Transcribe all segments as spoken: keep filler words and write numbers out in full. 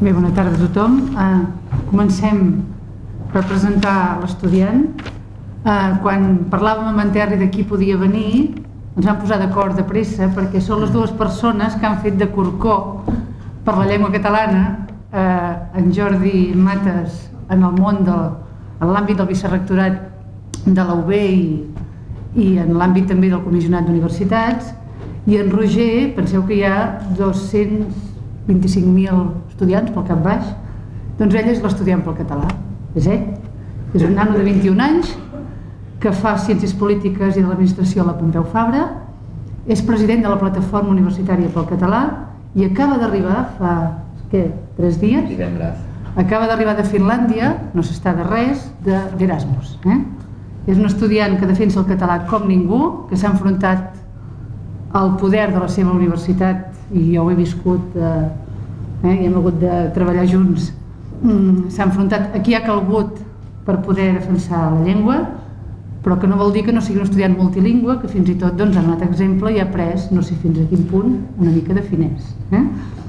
Bé, bona tarda a tothom. Uh, comencem per presentar l'estudiant. Uh, quan parlàvem amb en Terri de qui podia venir, ens vam posar d'acord de pressa perquè són les dues persones que han fet de corcó per la llengua catalana, uh, en Jordi Mates en el món del, en l'àmbit del vicerrectorat de la U B i, i en l'àmbit també del comissionat d'universitats, i en Roger, penseu que hi ha dos-cents vint-i-cinc mil estudiants pel cap baix, doncs ell és l'estudiant pel català, és ell, és un nano de vint-i-un anys que fa Ciències Polítiques i de l'Administració a la Pompeu Fabra, és president de la Plataforma Universitària pel Català i acaba d'arribar fa, què, tres dies? Divendres. Acaba d'arribar de Finlàndia, no s'està de res, d'Erasmus. Eh? És un estudiant que defensa el català com ningú, que s'ha enfrontat al poder de la seva universitat, i jo ho he viscut, eh, eh, i hem hagut de treballar junts, mm, s'ha enfrontat a qui ha calgut per poder defensar la llengua, però que no vol dir que no sigui un estudiant multilingüe, que fins i tot doncs, ha donat exemple i ha après, no sé fins a quin punt, una mica de finès. Eh?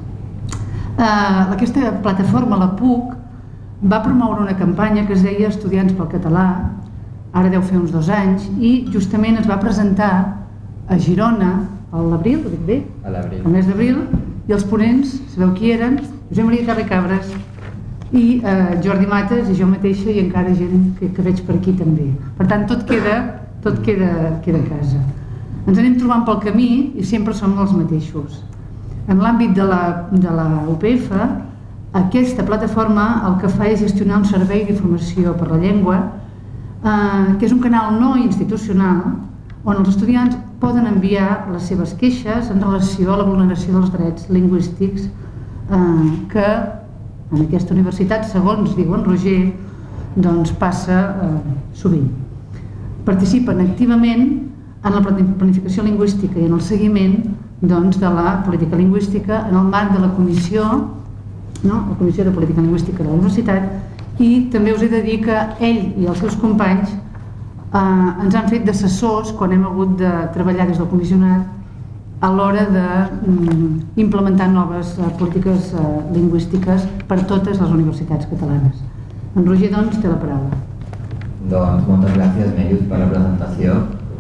Uh, aquesta plataforma, la P U C, va promoure una campanya que es deia Estudiants pel Català, ara deu fer uns dos anys, i justament es va presentar a Girona a l'abril, ho dic bé? A l'abril. Al mes d'abril, i els ponents, sabeu qui eren? Josep Maria Carre Cabres i eh, Jordi Mates i jo mateixa i encara gent que, que veig per aquí també. Per tant, tot queda, tot queda, queda a casa. Ens anem trobant pel camí i sempre som els mateixos. En l'àmbit de, la, de la U P F, aquesta plataforma el que fa és gestionar un servei d'informació per la llengua, eh, que és un canal no institucional on els estudiants poden enviar les seves queixes en relació a la vulneració dels drets lingüístics eh, que en aquesta universitat, segons diu en Roger, doncs passa eh, sovint. Participen activament en la planificació lingüística i en el seguiment doncs, de la política lingüística en el marc de la comissió, no? La Comissió de Política Lingüística de la Universitat, i també us he de dir que ell i els seus companys eh, ens han fet d'assessors quan hem hagut de treballar des del comissionat a l'hora d'implementar noves uh, polítiques uh, lingüístiques per totes les universitats catalanes. En Roger, doncs, té la paraula. Doncs moltes gràcies, Mèrius, per la presentació.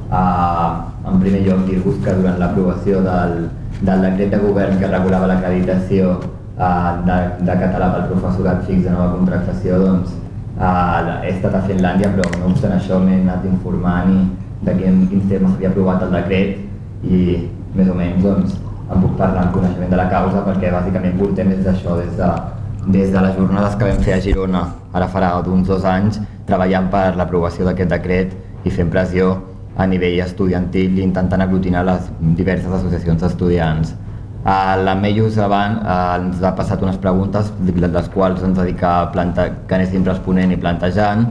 Uh, en primer lloc, dir-vos que durant l'aprovació del, del decret de govern que regulava l'acreditació uh, de, de català pel professorat fix de nova contractació, doncs, uh, he estat a Finlàndia, però no obstant això m'he anat informant de quin, quins temes havia aprovat el decret i més o menys doncs, em puc parlar amb coneixement de la causa perquè bàsicament portem des d'això, des de, des de les jornades que vam fer a Girona, ara farà d'uns dos anys, treballant per l'aprovació d'aquest decret i fent pressió a nivell estudiantil i intentant aglutinar les diverses associacions d'estudiants. La Mèrius abans ens ha passat unes preguntes, les quals ens ha dit que, planta, que anéssim responent i plantejant,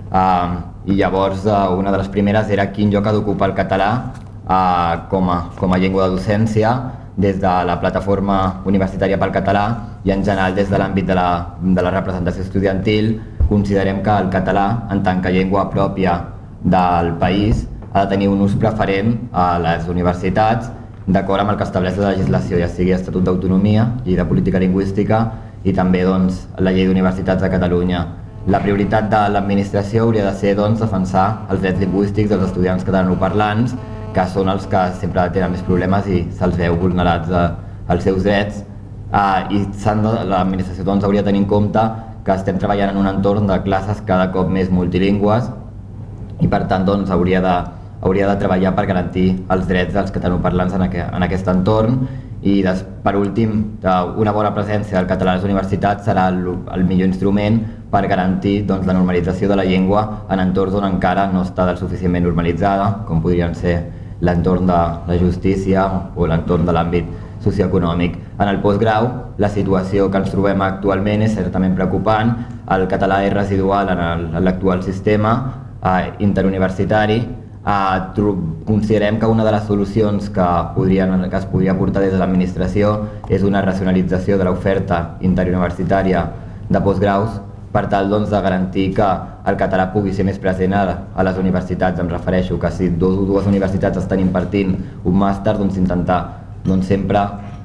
i llavors una de les primeres era quin lloc ha d'ocupar el català Uh, com, a, com a llengua de docència des de la plataforma universitària pel català i en general des de l'àmbit de, la, de la representació estudiantil. Considerem que el català en tant que llengua pròpia del país ha de tenir un ús preferent a les universitats d'acord amb el que estableix la legislació, ja sigui Estatut d'Autonomia, Llei de Política Lingüística i també doncs, la Llei d'Universitats de Catalunya. La prioritat de l'administració hauria de ser doncs, defensar els drets lingüístics dels estudiants catalanoparlants, que són els que sempre tenen més problemes i se'ls veu vulnerats eh, els seus drets. Eh, i l'administració doncs, hauria de tenir en compte que estem treballant en un entorn de classes cada cop més multilingües i per tant doncs, hauria, de, hauria de treballar per garantir els drets dels catalanoparlants en, aqu en aquest entorn. I des, per últim, una bona presència del català a les universitats serà el, el millor instrument per garantir doncs, la normalització de la llengua en entorns on encara no està del suficientment normalitzada, com podrien ser l'entorn de la justícia o l'entorn de l'àmbit socioeconòmic. En el postgrau, la situació que ens trobem actualment és certament preocupant. El català és residual en l'actual sistema eh, interuniversitari. Eh, considerem que una de les solucions que, podrien, que es podria portar des de l'administració és una racionalització de l'oferta interuniversitària de postgraus per tal doncs, de garantir que el català pugui ser més present a, a les universitats. Em refereixo que si dos, dues universitats estan impartint un màster, doncs intentar doncs, sempre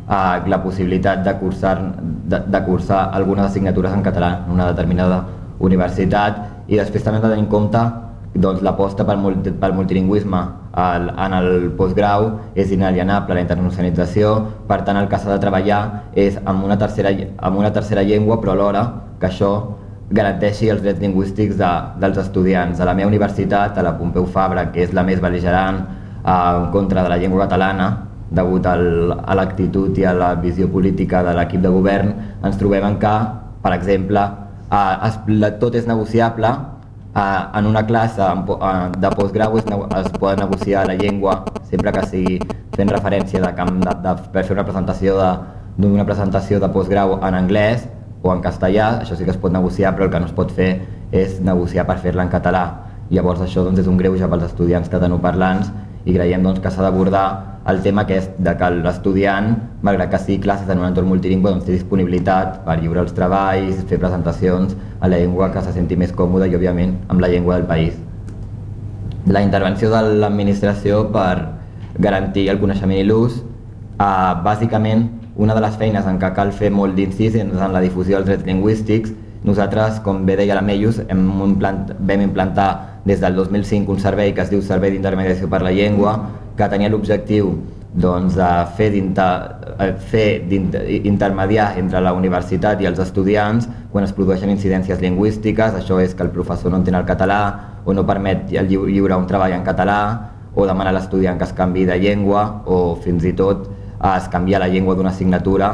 uh, la possibilitat de cursar, de, de cursar algunes assignatures en català en una determinada universitat, i després també hem de tenir en compte doncs, l'aposta pel, multi, pel multilingüisme el, en el postgrau és inalienable la internacionalització, per tant el que s'ha de treballar és amb una, tercera, amb una tercera llengua, però alhora que això garanteixi els drets lingüístics de, dels estudiants. A la meva universitat, a la Pompeu Fabra, que és la més bel·ligerant eh, en contra de la llengua catalana, degut al, a l'actitud i a la visió política de l'equip de govern, ens trobem que, per exemple, eh, es, tot és negociable. Uh, en una classe uh, de postgrau es, es pot negociar la llengua sempre que sigui fent referència de, de, de, per fer una presentació d'una presentació de postgrau en anglès o en castellà, això sí que es pot negociar, però el que no es pot fer és negociar per fer-la en català. Llavors això doncs, és un greuge pels estudiants catalanoparlants, i creiem doncs, que s'ha d'abordar el tema aquest de que l'estudiant, malgrat que sigui classes en un entorn multilingüe, doncs, té disponibilitat per lliurar els treballs, fer presentacions en la llengua que se senti més còmoda i, òbviament, amb la llengua del país. La intervenció de l'administració per garantir el coneixement i l'ús, eh, bàsicament, una de les feines en què cal fer molt d'incís és en la difusió dels drets lingüístics. Nosaltres, com bé deia la Meius, hem implant, vam implantar des del dos mil cinc un servei que es diu Servei d'Intermediació per la Llengua, que tenia l'objectiu doncs, de fer d'intermediar entre la universitat i els estudiants quan es produeixen incidències lingüístiques. Això és que el professor no entén el català o no permet lliurar un treball en català, o demana a l'estudiant que es canviï de llengua, o fins i tot es canvia la llengua d'una assignatura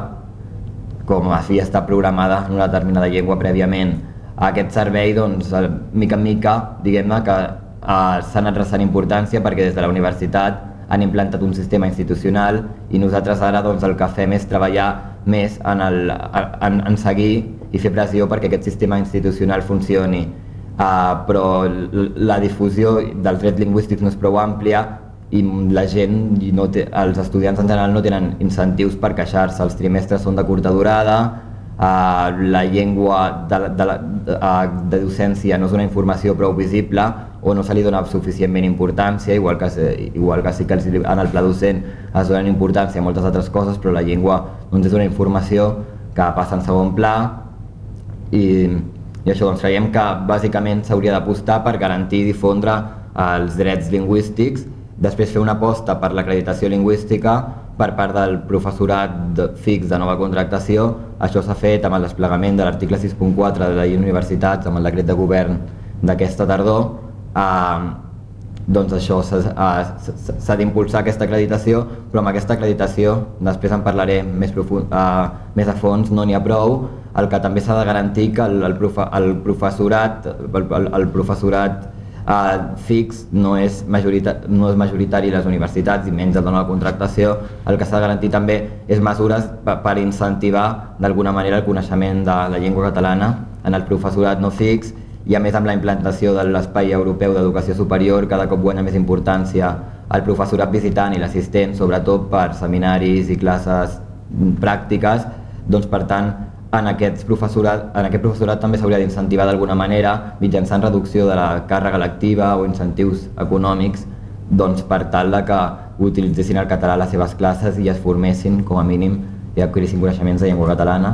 com havia estat programada en una determinada llengua prèviament. Aquest servei, doncs, mica en mica, diguem-ne que eh, s'ha anat restant importància perquè des de la universitat han implantat un sistema institucional, i nosaltres ara doncs, el que fem és treballar més en, el, en, en seguir i fer pressió perquè aquest sistema institucional funcioni. Uh, però la difusió dels drets lingüístics no és prou àmplia, i la gent, no té, els estudiants en general no tenen incentius per queixar-se. Els trimestres són de curta durada, uh, la llengua de, de, de, de docència no és una informació prou visible o no se li dona suficientment importància, igual que, igual que sí que en el pla docent es donen importància a moltes altres coses, però la llengua doncs, és una informació que passa en segon pla, i, i això doncs, creiem que bàsicament s'hauria d'apostar per garantir i difondre els drets lingüístics, després fer una aposta per l'acreditació lingüística per part del professorat fix de nova contractació. Això s'ha fet amb el desplegament de l'article sis punt quatre de la llei d'universitats, amb el decret de govern d'aquesta tardor. Eh, doncs això s'ha d'impulsar aquesta acreditació, però amb aquesta acreditació, després en parlaré més, profund, eh, més a fons, no n'hi ha prou. El que també s'ha de garantir que el, el, profe, el professorat, el, el, el professorat Uh, fix no és, no és majoritari a les universitats, i menys el de nova contractació. El que s'ha de garantir també és mesures per, per incentivar d'alguna manera el coneixement de la llengua catalana en el professorat no fix, i a més amb la implantació de l'Espai Europeu d'Educació Superior cada cop guanya més importància el professorat visitant i l'assistent, sobretot per seminaris i classes pràctiques. Doncs per tant, En aquest, professorat, en aquest professorat també s'hauria d'incentivar d'alguna manera mitjançant reducció de la càrrega lectiva o incentius econòmics, doncs per tal de que utilitzessin el català a les seves classes i es formessin, com a mínim, i adquirissin coneixements de llengua catalana.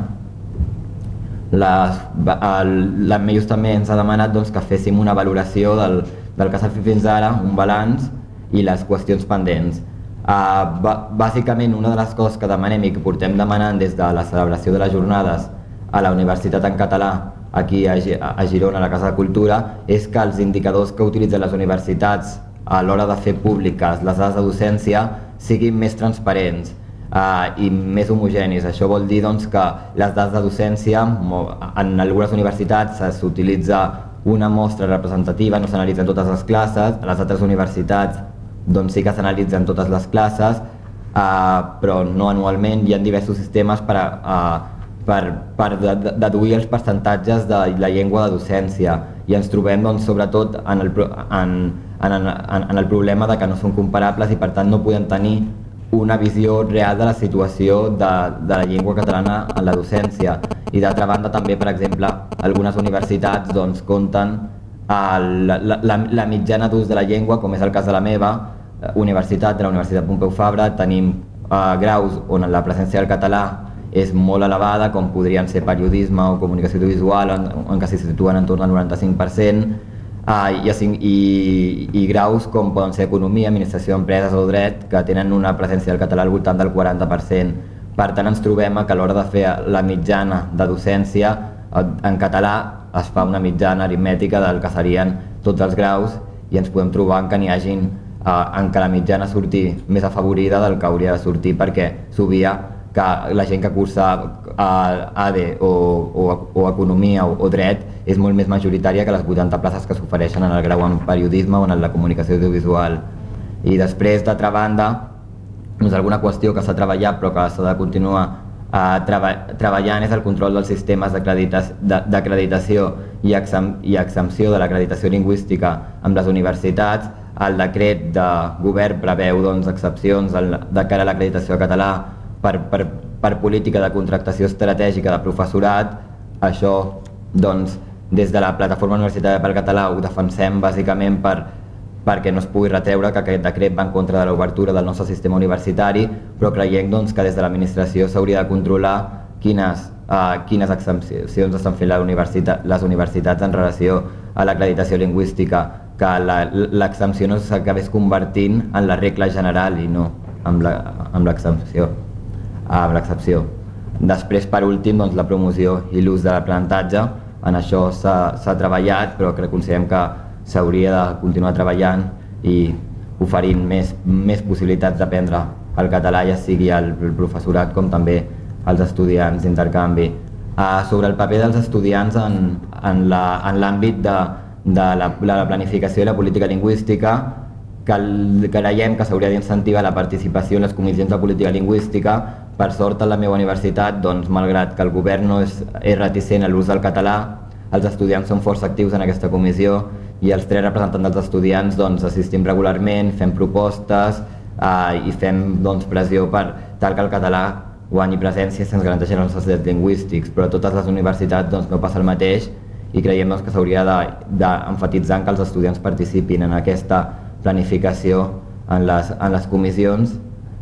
L'Ammeius també ens ha demanat doncs, que féssim una valoració del, del que s'ha fet fins ara, un balanç i les qüestions pendents. Uh, bàsicament, una de les coses que demanem i que portem demanant des de la celebració de les jornades a la Universitat en Català aquí a, a Girona, a la Casa de Cultura, és que els indicadors que utilitzen les universitats a l'hora de fer públiques les dades de docència siguin més transparents uh, i més homogenis. Això vol dir doncs, que les dades de docència, en algunes universitats s'utilitza una mostra representativa, no s'analitzen totes les classes, a les altres universitats doncs sí que s'analitzen totes les classes, eh, però no anualment. Hi ha diversos sistemes per, eh, per, per deduir els percentatges de la llengua de docència, i ens trobem doncs, sobretot en el, en, en, en, en el problema de que no són comparables i per tant no podem tenir una visió real de la situació de, de la llengua catalana en la docència. I d'altra banda també, per exemple, algunes universitats doncs, compten La, la, la mitjana d'ús de la llengua, com és el cas de la meva universitat, de la Universitat Pompeu Fabra. Tenim uh, graus on la presència del català és molt elevada, com podrien ser periodisme o comunicació audiovisual, en, en què se situen en torn al noranta-cinc per cent, uh, i, i, i graus com poden ser economia, administració d'empreses o dret, que tenen una presència del català al voltant del quaranta per cent. Per tant, ens trobem que a l'hora de fer la mitjana de docència, en català es fa una mitjana aritmètica del que serien tots els graus i ens podem trobar que n'hi hagin eh, en què la mitjana surti més afavorida del que hauria de sortir, perquè s'obvia que la gent que cursa A D o, o, o Economia o, o Dret és molt més majoritària que les vuitanta places que s'ofereixen en el grau en periodisme o en la comunicació audiovisual. I després, d'altra banda, doncs alguna qüestió que s'ha treballat però que s'ha de continuar Uh, treba, treballant és el control dels sistemes d'acreditació i, exem, i exempció de l'acreditació lingüística amb les universitats. El decret de govern preveu doncs, excepcions el, de cara a l'acreditació català per, per, per política de contractació estratègica de professorat. Això, doncs, des de la Plataforma Universitària pel Català ho defensem bàsicament per perquè no es pugui retreure que aquest decret va en contra de l'obertura del nostre sistema universitari, però creiem doncs, que des de l'administració s'hauria de controlar quines, uh, quines exempcions estan fent la universitat, les universitats en relació a l'acreditació lingüística, que l'exempció no s'acabés convertint en la regla general i no amb l'excepció. Amb l'excepció. Després, per últim, doncs, la promoció i l'ús de l'aprenentatge. En això s'ha treballat, però crec que considerem que s'hauria de continuar treballant i oferint més, més possibilitats d'aprendre el català, ja sigui el professorat com també els estudiants d'intercanvi. Uh, sobre el paper dels estudiants en, en l'àmbit de, de, la, de la planificació i la política lingüística, que creiem que s'hauria d'incentivar la participació en les comissions de política lingüística. Per sort, a la meva universitat, doncs, malgrat que el govern no és, és reticent a l'ús del català, els estudiants són força actius en aquesta comissió i els tres representants dels estudiants doncs, assistim regularment, fem propostes eh, i fem doncs, pressió per tal que el català guanyi presència sense garanteixen els nostres drets lingüístics, però a totes les universitats doncs, no passa el mateix i creiem doncs, que s'hauria d'emfatitzar que els estudiants participin en aquesta planificació en les, en les comissions.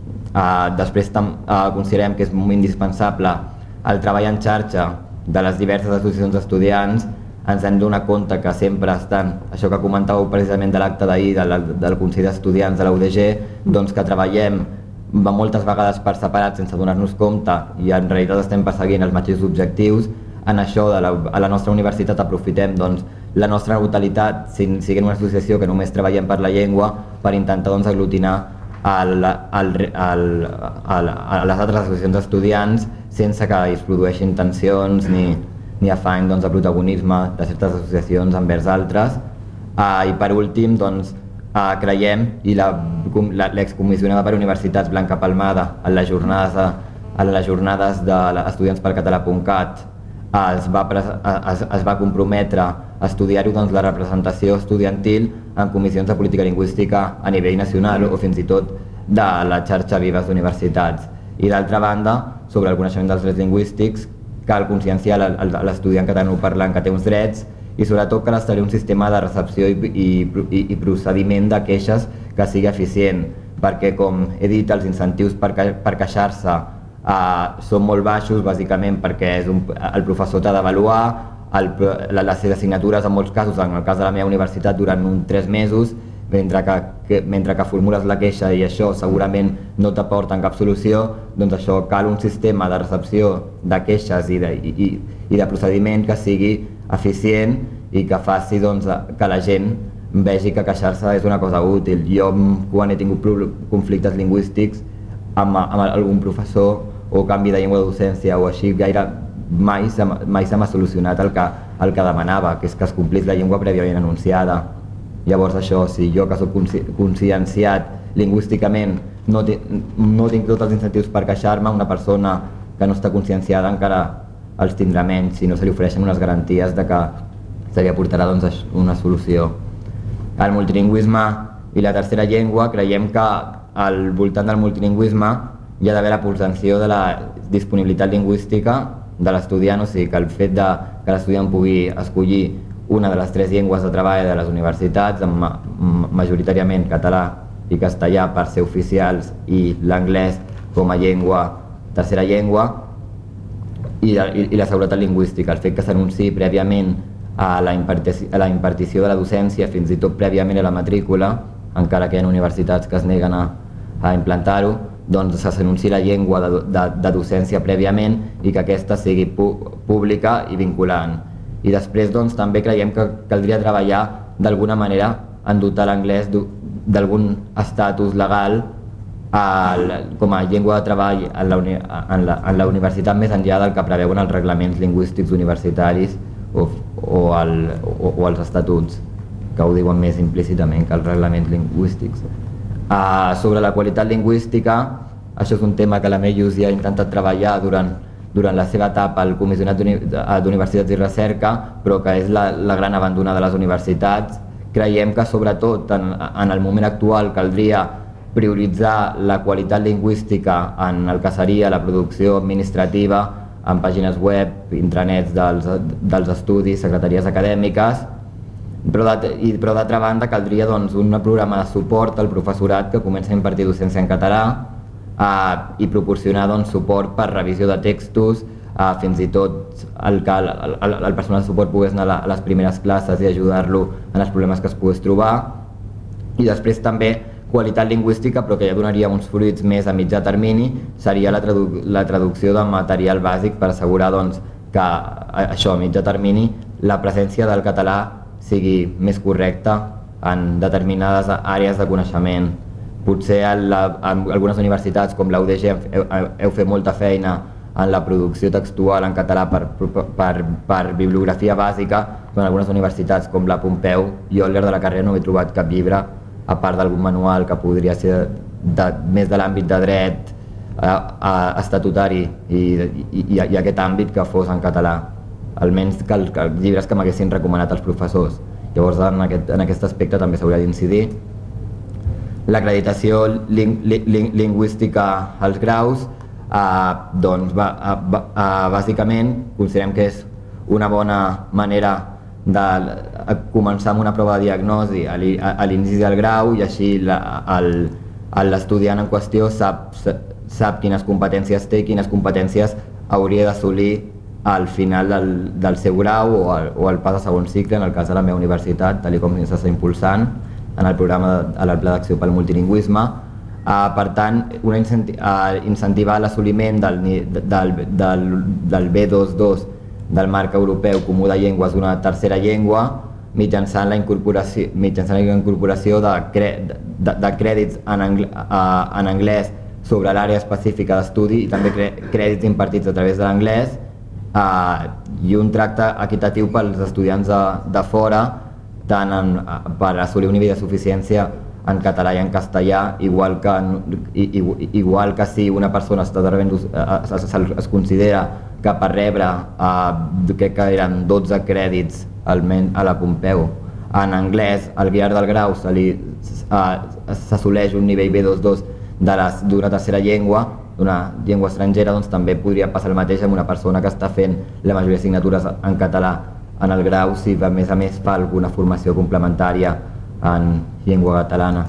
Eh, després tam, eh, considerem que és indispensable el treball en xarxa de les diverses associacions d'estudiants. Ens hem donat compte que sempre estan, això que comentàveu precisament de l'acte d'ahir del, del Consell d'Estudiants de la U D G, doncs que treballem moltes vegades per separat sense donar-nos compte i en realitat estem perseguint els mateixos objectius. En això de la, a la nostra universitat aprofitem doncs, la nostra neutralitat, siguent una associació que només treballem per la llengua, per intentar doncs, aglutinar el, el, el, el, a les altres associacions d'estudiants sense que es produeixin tensions ni ni afany doncs, de protagonisme de certes associacions envers altres. Uh, I per últim, doncs, uh, creiem, i l'excomissionada per universitats Blanca Palmada en les jornades, a les jornades de estudiants pel català punt cat uh, es, va es, es va comprometre a estudiar-ho doncs, la representació estudiantil en comissions de política lingüística a nivell nacional o fins i tot de la xarxa Vives d'universitats. I d'altra banda, sobre el coneixement dels drets lingüístics, cal conscienciar l'estudiant catalanoparlant que té uns drets i sobretot cal establir un sistema de recepció i, i, i procediment de queixes que sigui eficient, perquè com he dit els incentius per, per queixar-se uh, són molt baixos, bàsicament perquè és un, el professor t'ha d'avaluar, les assignatures en molts casos, en el cas de la meva universitat, duren uns tres mesos, mentre que, que, mentre que formules la queixa i això segurament no t'aporten cap solució, doncs això cal un sistema de recepció de queixes i de, i, i de procediment que sigui eficient i que faci doncs, que la gent vegi que queixar-se és una cosa útil. Jo, quan he tingut conflictes lingüístics amb, amb algun professor o canvi de llengua de docència o així, gaire mai, mai se m'ha solucionat el que, el que demanava, que és que es complís la llengua prèviament anunciada. Llavors això, si jo que soc conscienciat lingüísticament no, no tinc tots els incentius per queixar-me, una persona que no està conscienciada encara els tindrà menys si no se li ofereixen unes garanties de que se li aportarà doncs, una solució. El multilingüisme i la tercera llengua, creiem que al voltant del multilingüisme hi ha d'haver la prevenció de la disponibilitat lingüística de l'estudiant, o sigui que el fet de que l'estudiant pugui escollir una de les tres llengües de treball de les universitats, majoritàriament català i castellà per ser oficials i l'anglès com a llengua, tercera llengua, i, i, i la seguretat lingüística, el fet que s'anunciï prèviament a la, impartició, a la impartició de la docència, fins i tot prèviament a la matrícula, encara que hi ha universitats que es neguen a, a implantar-ho, doncs s'anunciï la llengua de, de, de docència prèviament i que aquesta sigui pu pública i vinculant. I després doncs, també creiem que caldria treballar d'alguna manera en dotar l'anglès d'algun estatus legal el, com a llengua de treball en la, en, la, en la universitat, més enllà del que preveuen els reglaments lingüístics universitaris o, o, el, o, o els estatuts, que ho diuen més implícitament que els reglaments lingüístics. Uh, sobre la qualitat lingüística, això és un tema que la Meius ja ha intentat treballar durant, durant la seva etapa al Comissionat d'Universitats i Recerca, però que és la, la gran abandona de les universitats. Creiem que sobretot en, en el moment actual caldria prioritzar la qualitat lingüística en el que seria la producció administrativa, en pàgines web, intranets dels, dels estudis, secretaries acadèmiques, però d'altra banda caldria doncs, un programa de suport al professorat que comença a impartir docència en català eh, i proporcionar doncs, suport per revisió de textos, eh, fins i tot el que el, el, el personal de suport pogués anar a, la, a les primeres classes i ajudar-lo en els problemes que es pogués trobar. I després també qualitat lingüística, però que ja donaria uns fruits més a mitjà termini, seria la, tradu la traducció de material bàsic per assegurar doncs, que això a mitjà termini la presència del català sigui més correcta en determinades àrees de coneixement. Potser en, la, en algunes universitats com la U D G heu, heu fet molta feina en la producció textual en català per, per, per, per bibliografia bàsica, però en algunes universitats com la Pompeu, jo al llarg de la carrera no he trobat cap llibre, a part d'algun manual que podria ser de, més de l'àmbit de dret a, a estatutari i, i, i aquest àmbit que fos en català, almenys que, el, que els llibres que m'haguessin recomanat els professors. Llavors en aquest, en aquest aspecte també s'hauria d'incidir. L'acreditació ling, ling, lingüística als graus, eh, doncs va, va, eh, bàsicament considerem que és una bona manera de començar amb una prova de diagnosi a l'inici del grau i així l'estudiant en qüestió sap, sap quines competències té i quines competències hauria d'assolir al final del, del seu grau o al, o al pas de segon cicle, en el cas de la meva universitat, tal com s'està impulsant en el programa de, a el Pla d'Acció pel Multilingüisme. Uh, per tant, una incenti uh, incentivar l'assoliment del, del, del, del B dos dos del marc europeu comú de llengües d'una tercera llengua mitjançant la incorporació, mitjançant la incorporació de, cre, de, de crèdits en, angl, uh, en anglès sobre l'àrea específica d'estudi i també cre, crèdits impartits a través de l'anglès uh, i un tracte equitatiu pels estudiants de, de fora tant en, uh, per assolir un nivell de suficiència en català i en castellà, igual que, igual que si una persona està rebent, es, es, es considera que per rebre, eh, crec que eren dotze crèdits almenys a la Pompeu, en anglès, al llarg del grau s'assoleix uh, un nivell B dos dos d'una tercera llengua, d'una llengua estrangera, doncs també podria passar el mateix amb una persona que està fent la majoria d'assignatures en català en el grau, si a més a més fa alguna formació complementària en llengua catalana.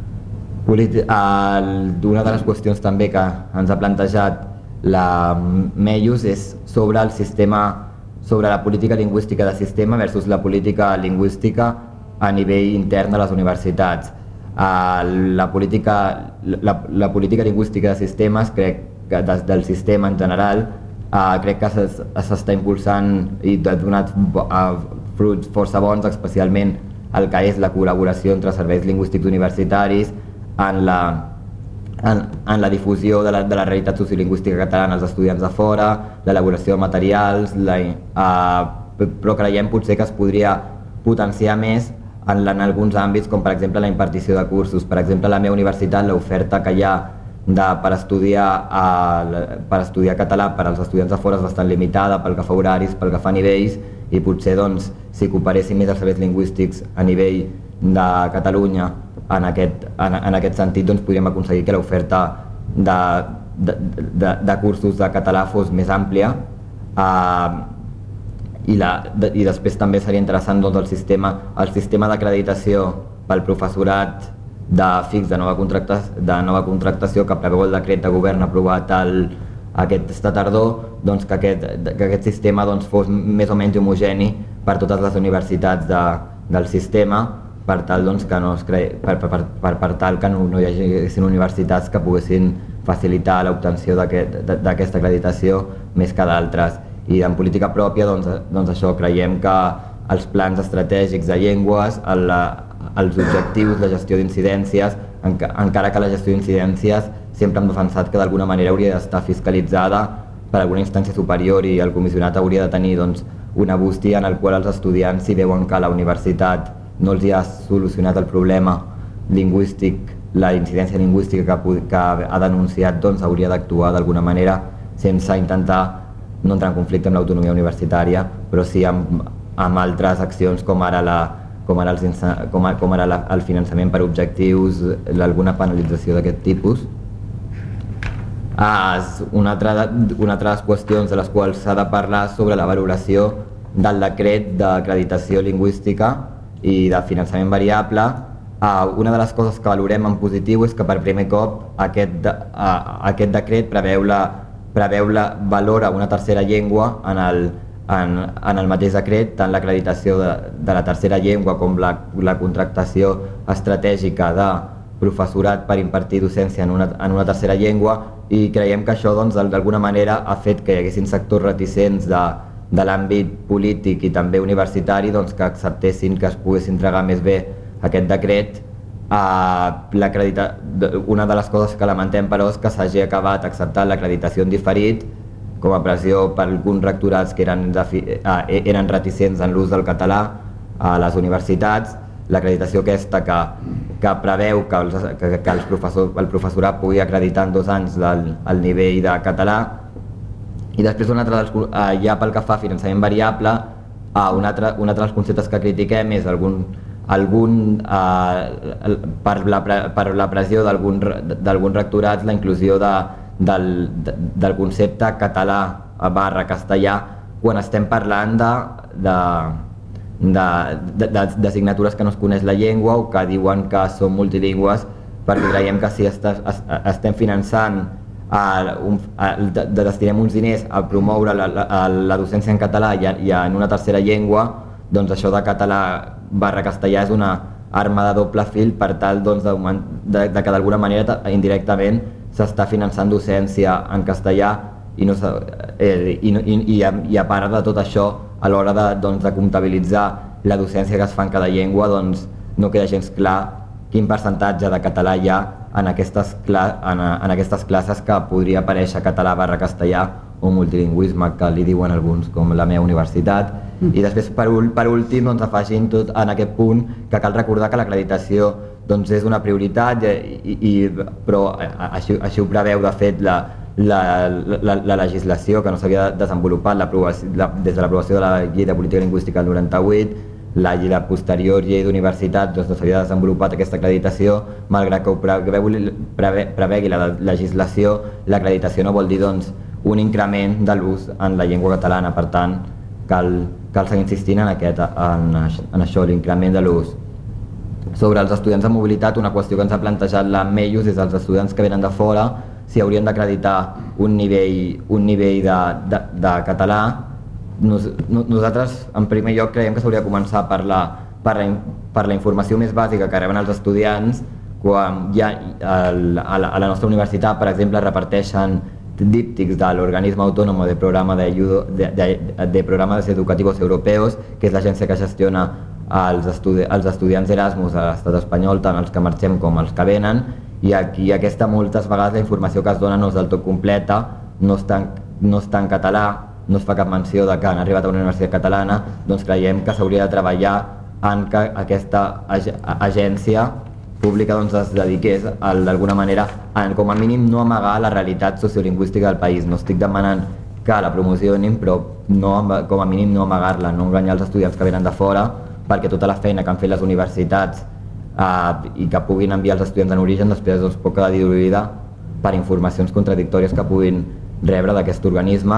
Una de les qüestions també que ens ha plantejat la Meius és sobre el sistema, sobre la política lingüística de sistema versus la política lingüística a nivell intern de les universitats. La política, la, la política lingüística de sistemes, crec que des del sistema en general, crec que s'està impulsant i ha donat fruits força bons, especialment el que és la col·laboració entre serveis lingüístics universitaris en la, en, en la difusió de la, de la realitat sociolingüística catalana als estudiants de fora, l'elaboració de materials, la, uh, però creiem potser que es podria potenciar més en, en alguns àmbits, com per exemple la impartició de cursos. Per exemple, a la meva universitat l'oferta que hi ha de, per, estudiar, uh, per estudiar català per als estudiants de fora és bastant limitada pel que fa horaris, pel que fa nivells, i potser doncs, si cooperessin més els serveis lingüístics a nivell de Catalunya en aquest, en, en aquest sentit, doncs podríem aconseguir que l'oferta de, de, de, de cursos de català fos més àmplia, eh, i, la, de, i després també seria interessant doncs, el sistema, el sistema d'acreditació pel professorat de fix de nova, contracta, de nova contractació que preveu el decret de govern aprovat el, aquesta tardor, doncs que, aquest, que aquest sistema doncs, fos més o menys homogeni per totes les universitats de, del sistema, per tal, doncs, que, no es cre... per, per, per, per tal que no, no hi haguessin universitats que poguessin facilitar l'obtenció d'aquesta acreditació més que d'altres. I en política pròpia, doncs, doncs això, creiem que els plans estratègics de llengües, el, els objectius, la gestió d'incidències, encara que la gestió d'incidències sempre hem defensat que d'alguna manera hauria d'estar fiscalitzada per alguna instància superior i el comissionat hauria de tenir doncs, una bústia en el qual els estudiants, si veuen que la universitat no els hi ha solucionat el problema lingüístic, la incidència lingüística que, que ha denunciat, doncs hauria d'actuar d'alguna manera sense intentar no entrar en conflicte amb l'autonomia universitària, però sí amb, amb altres accions com ara, la, com ara, els, com ara, com ara la, el finançament per objectius, alguna penalització d'aquest tipus. Ah, una, altra, una altra de les qüestions de les quals s'ha de parlar sobre la valoració del decret d'acreditació lingüística i de finançament variable. Ah, una de les coses que valorem en positiu és que per primer cop aquest, de, ah, aquest decret preveu la, preveu la valora una tercera llengua en el, en, en el mateix decret, tant l'acreditació de, de la tercera llengua com la, la contractació estratègica de professorat per impartir docència en una, en una tercera llengua, i creiem que això doncs, d'alguna manera ha fet que hi haguessin sectors reticents de, de l'àmbit polític i també universitari doncs, que acceptessin que es pogués entregar més bé aquest decret. Uh, una de les coses que lamentem però és que s'hagi acabat acceptant l'acreditació en diferit com a pressió per alguns rectorats que eren, de, uh, eren reticents en l'ús del català a les universitats. L'acreditació aquesta que, que preveu que, els, que, que els professor, el professorat pugui acreditar en dos anys el, el nivell de català. I després un altre dels, uh, ja pel que fa a finançament variable, uh, un, altre, un altre dels conceptes que critiquem és algun, algun uh, per, la, per la pressió d'alguns rectorats la inclusió de, del, de, del concepte català barra castellà quan estem parlant de, de d'assignatures de, de, que no es coneix la llengua o que diuen que són multilingües, perquè creiem que si est, est, estem finançant a, un, a, de, de destinem uns diners a promoure la, la, la docència en català i, a, i en una tercera llengua, doncs això de català barra castellà és una arma de doble fil per tal doncs, de, de, de que d'alguna manera indirectament s'està finançant docència en castellà i, no, eh, i, i, i, a, i a part de tot això, a l'hora de, doncs, de comptabilitzar la docència que es fa en cada llengua, doncs, no queda gens clar quin percentatge de català hi ha en aquestes, en, en aquestes classes que podria aparèixer català barra castellà o multilingüisme, que li diuen alguns, com la meva universitat. Mm. I després, per, per últim, doncs, afegint tot en aquest punt que cal recordar que l'acreditació doncs, és una prioritat, i, i, però així, així ho preveu, de fet, la La, la, la legislació que no s'havia desenvolupat la, des de l'aprovació de la llei de política lingüística del noranta-vuit, la, la posterior llei d'universitats doncs no s'havia desenvolupat aquesta acreditació, malgrat que ho prevegui preve, preve, la legislació, l'acreditació no vol dir doncs, un increment de l'ús en la llengua catalana, per tant cal, cal seguir insistint en, aquest, en, en això, l'increment de l'ús. Sobre els estudiants amb mobilitat, una qüestió que ens ha plantejat la Meius és els estudiants que venen de fora, si haurien d'acreditar un nivell, un nivell de, de, de català. Nos, nosaltres, en primer lloc, creiem que s'hauria de començar per la, per, la, per la informació més bàsica que reben els estudiants, quan ja el, a, la, a la nostra universitat, per exemple, reparteixen díptics de l'organisme autònom de, programa de, de, de, de programes educativos europeos, que és l'agència que gestiona els, estudi els estudiants Erasmus a l'estat espanyol, tant els que marxem com els que venen, i aquí aquesta moltes vegades la informació que es dona no és del tot completa, no està en, no està en català, no es fa cap menció de que han arribat a una universitat catalana, doncs creiem que s'hauria de treballar en que aquesta ag agència pública doncs, es dediqués d'alguna manera a, com a mínim, no amagar la realitat sociolingüística del país. No estic demanant que la promocionin, però no, com a mínim no amagar-la, no enganyar els estudiants que venen de fora, perquè tota la feina que han fet les universitats Uh, i que puguin enviar els estudiants en origen després doncs, pot quedar diluïda per informacions contradictòries que puguin rebre d'aquest organisme.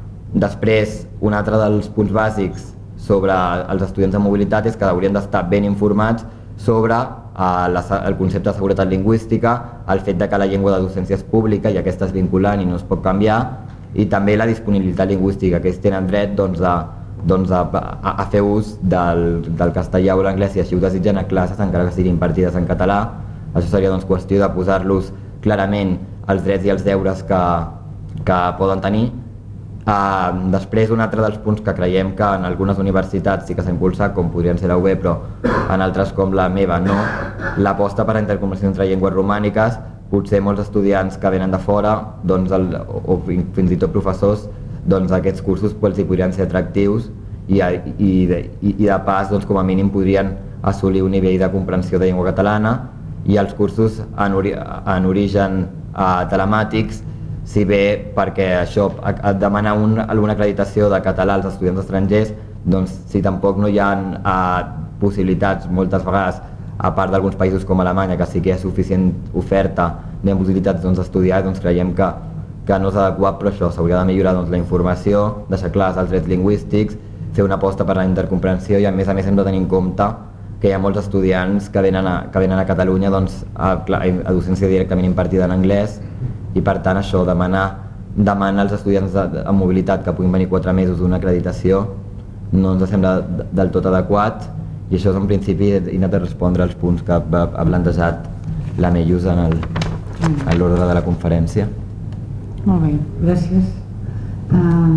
Després, un altre dels punts bàsics sobre els estudiants amb mobilitat és que haurien d'estar ben informats sobre el concepte de seguretat lingüística, el fet de que la llengua de docència és pública i aquesta és vinculant i no es pot canviar, i també la disponibilitat lingüística, que ells tenen dret doncs, a, doncs, a, a, a fer ús del, del castellà o l'anglès si així ho desitgen a classes, encara que siguin impartides en català. Això seria doncs, qüestió de posar-los clarament els drets i els deures que, que poden tenir. Uh, després, un altre dels punts que creiem que en algunes universitats sí que s'ha impulsat, com podrien ser la U B, però en altres com la meva no, l'aposta per a la interconversió entre llengües romàniques. Potser molts estudiants que venen de fora, doncs el, o fins i tot professors, doncs aquests cursos els hi podrien ser atractius i, i, i, i de pas doncs, com a mínim podrien assolir un nivell de comprensió de llengua catalana. I els cursos en, ori en origen eh, telemàtics, si bé perquè això et demana un, una acreditació de català als estudiants estrangers, doncs si tampoc no hi ha eh, possibilitats moltes vegades, a part d'alguns països com Alemanya, que sí que hi ha suficient oferta de possibilitats d'estudiar, doncs, doncs creiem que, que no és adequat, però això s'hauria de millorar doncs, la informació, deixar clars els drets lingüístics, fer una aposta per la intercomprensió i a més a més hem de tenir en compte que hi ha molts estudiants que venen a, que venen a Catalunya doncs, a, a docència directament impartida en anglès i per tant això, demanar, demanar als estudiants de, de, amb mobilitat que puguin venir quatre mesos d'una acreditació no ens sembla del tot adequat. I això és en principi he anat a respondre als punts que ha, ha plantejat la Meius en l'ordre de la conferència. Molt bé, gràcies. Uh,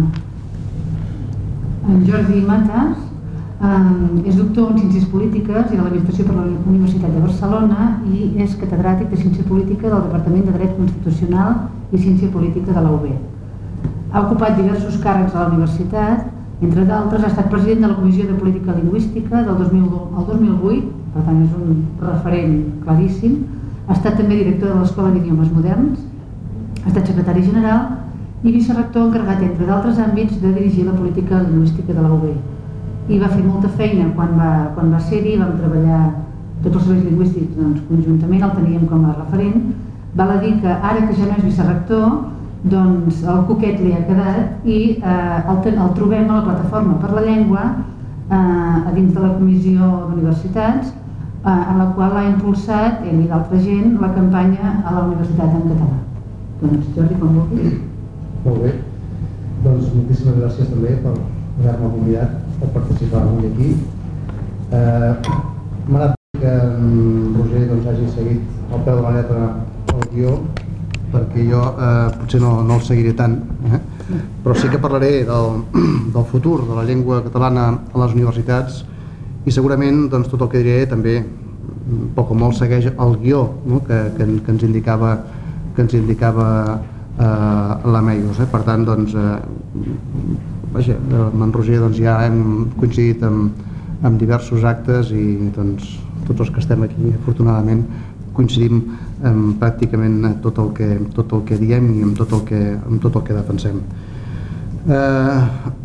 en Jordi Matas uh, és doctor en Ciències Polítiques i de l'Administració per la Universitat de Barcelona i és catedràtic de Ciència Política del Departament de Dret Constitucional i Ciència Política de la U B. Ha ocupat diversos càrrecs a la universitat. Entre d'altres, ha estat president de la Comissió de Política Lingüística del dos mil al dos mil vuit, per tant és un referent claríssim. Ha estat també director de l'Escola d'Idiomes Moderns, ha estat secretari general i vicerector encarregat, entre d'altres àmbits, de dirigir la política lingüística de la U B. I va fer molta feina quan va, quan va ser-hi, vam treballar tots els serveis lingüístics doncs, conjuntament, el teníem com a referent. Val a dir que ara que ja no és vicerector, doncs el coquet li ha quedat i eh, el, el trobem a la Plataforma per la Llengua eh, a dins de la Comissió d'Universitats eh, en la qual ha impulsat, ell i d'altra gent, la campanya a la Universitat en català. Doncs Jordi, com vulguis. Molt bé, doncs moltíssimes gràcies també per haver-me convidat per participar avui aquí. Eh, M'ha agradat que en Roger doncs, hagi seguit al peu de la lletra el guió, perquè jo eh, potser no, no el seguiré tant, eh? Però sí que parlaré del, del futur de la llengua catalana a les universitats i segurament doncs, tot el que diré també poc o molt segueix el guió, no? que, que, que ens indicava, que ens indicava eh, la Meius. Eh? Per tant, doncs, eh, vaja, amb en Roger doncs, ja hem coincidit amb, amb diversos actes i doncs, tots els que estem aquí, afortunadament, coincidim en pràcticament tot el que, tot el que diem i amb tot el que, amb tot el que defensem. Eh,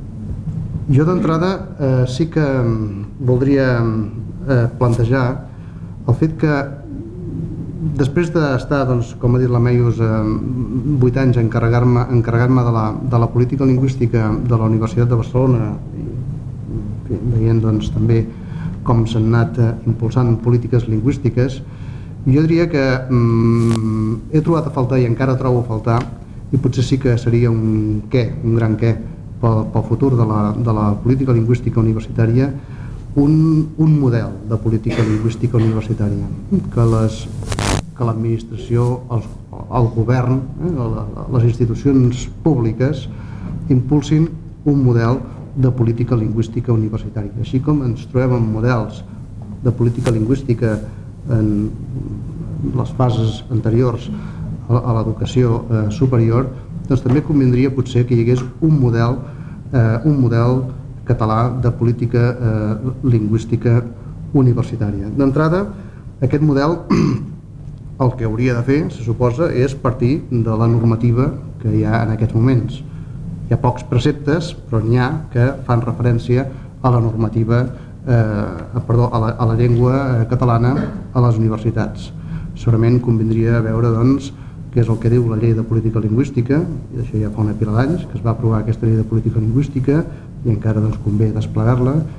jo d'entrada eh, sí que voldria eh, plantejar el fet que després d'estar, doncs, com ha dit la Meius, eh, vuit anys encarregant-me encarregant-me de, la, de la política lingüística de la Universitat de Barcelona i fi, veient doncs, també com s'han anat eh, impulsant polítiques lingüístiques, jo diria que mm, he trobat a faltar i encara trobo a faltar, i potser sí que seria un què, un gran què pel, pel futur de la, de la política lingüística universitària, un, un model de política lingüística universitària, que les que l'administració, el, el govern, eh, les institucions públiques impulsin un model de política lingüística universitària. Així com ens trobem amb models de política lingüística en les fases anteriors a l'educació eh, superior, doncs també convindria potser que hi hagués un model, eh, un model català de política eh, lingüística universitària. D'entrada, aquest model el que hauria de fer, se suposa, és partir de la normativa que hi ha en aquests moments. Hi ha pocs preceptes, però n'hi ha que fan referència a la normativa Eh, perdó, a la, a la llengua catalana a les universitats. Segurament convindria veure doncs, què és el que diu la llei de política lingüística, i d'això ja fa una pila d'anys que es va aprovar aquesta llei de política lingüística i encara doncs, convé desplegar-la.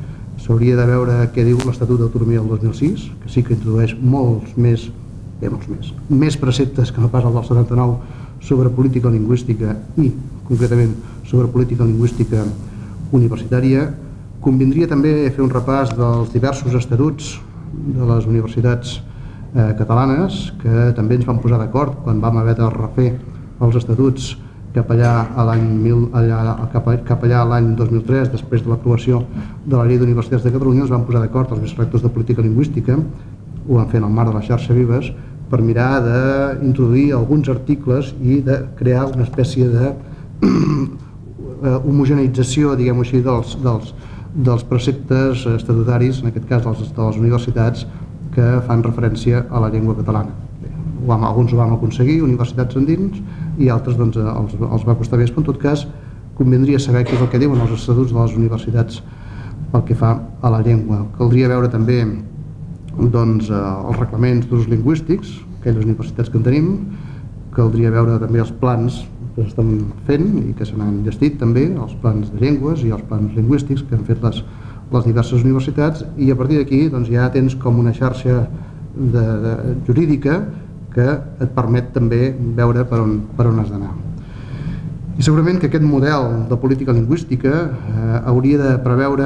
s'hauria de veure què diu l'Estatut d'Autonomia del dos mil sis, que sí que introdueix molts més, eh, molts més, més preceptes que no pas el del setanta-nou sobre política lingüística i, concretament, sobre política lingüística universitària. Convindria també fer un repàs dels diversos estatuts de les universitats eh, catalanes, que també ens van posar d'acord quan vam haver de refer els estatuts cap allà a l'any cap, cap allà a l'any dos mil tres, després de l'aprovació de la Llei d'Universitats de Catalunya. Ens van posar d'acord els vicerectors de política lingüística, ho van fer en el marc de la xarxa Vives, per mirar d'introduir alguns articles i de crear una espècie de homogeneïtzació, diguem-ho així, dels, dels, dels preceptes estatutaris, en aquest cas dels, de les universitats, que fan referència a la llengua catalana. Alguns ho vam aconseguir, universitats endins, i altres doncs, els, els va costar més, però en tot cas convindria saber què és el que diuen els estatuts de les universitats pel que fa a la llengua. Caldria veure també doncs, els reglaments d'usos lingüístics, aquelles universitats que en tenim. Caldria veure també els plans que s'estan fent i que se n'han gestit també, els plans de llengües i els plans lingüístics que han fet les, les diverses universitats, i a partir d'aquí doncs, ja tens com una xarxa de, de, jurídica que et permet també veure per on, per on has d'anar. I segurament que aquest model de política lingüística eh, hauria de preveure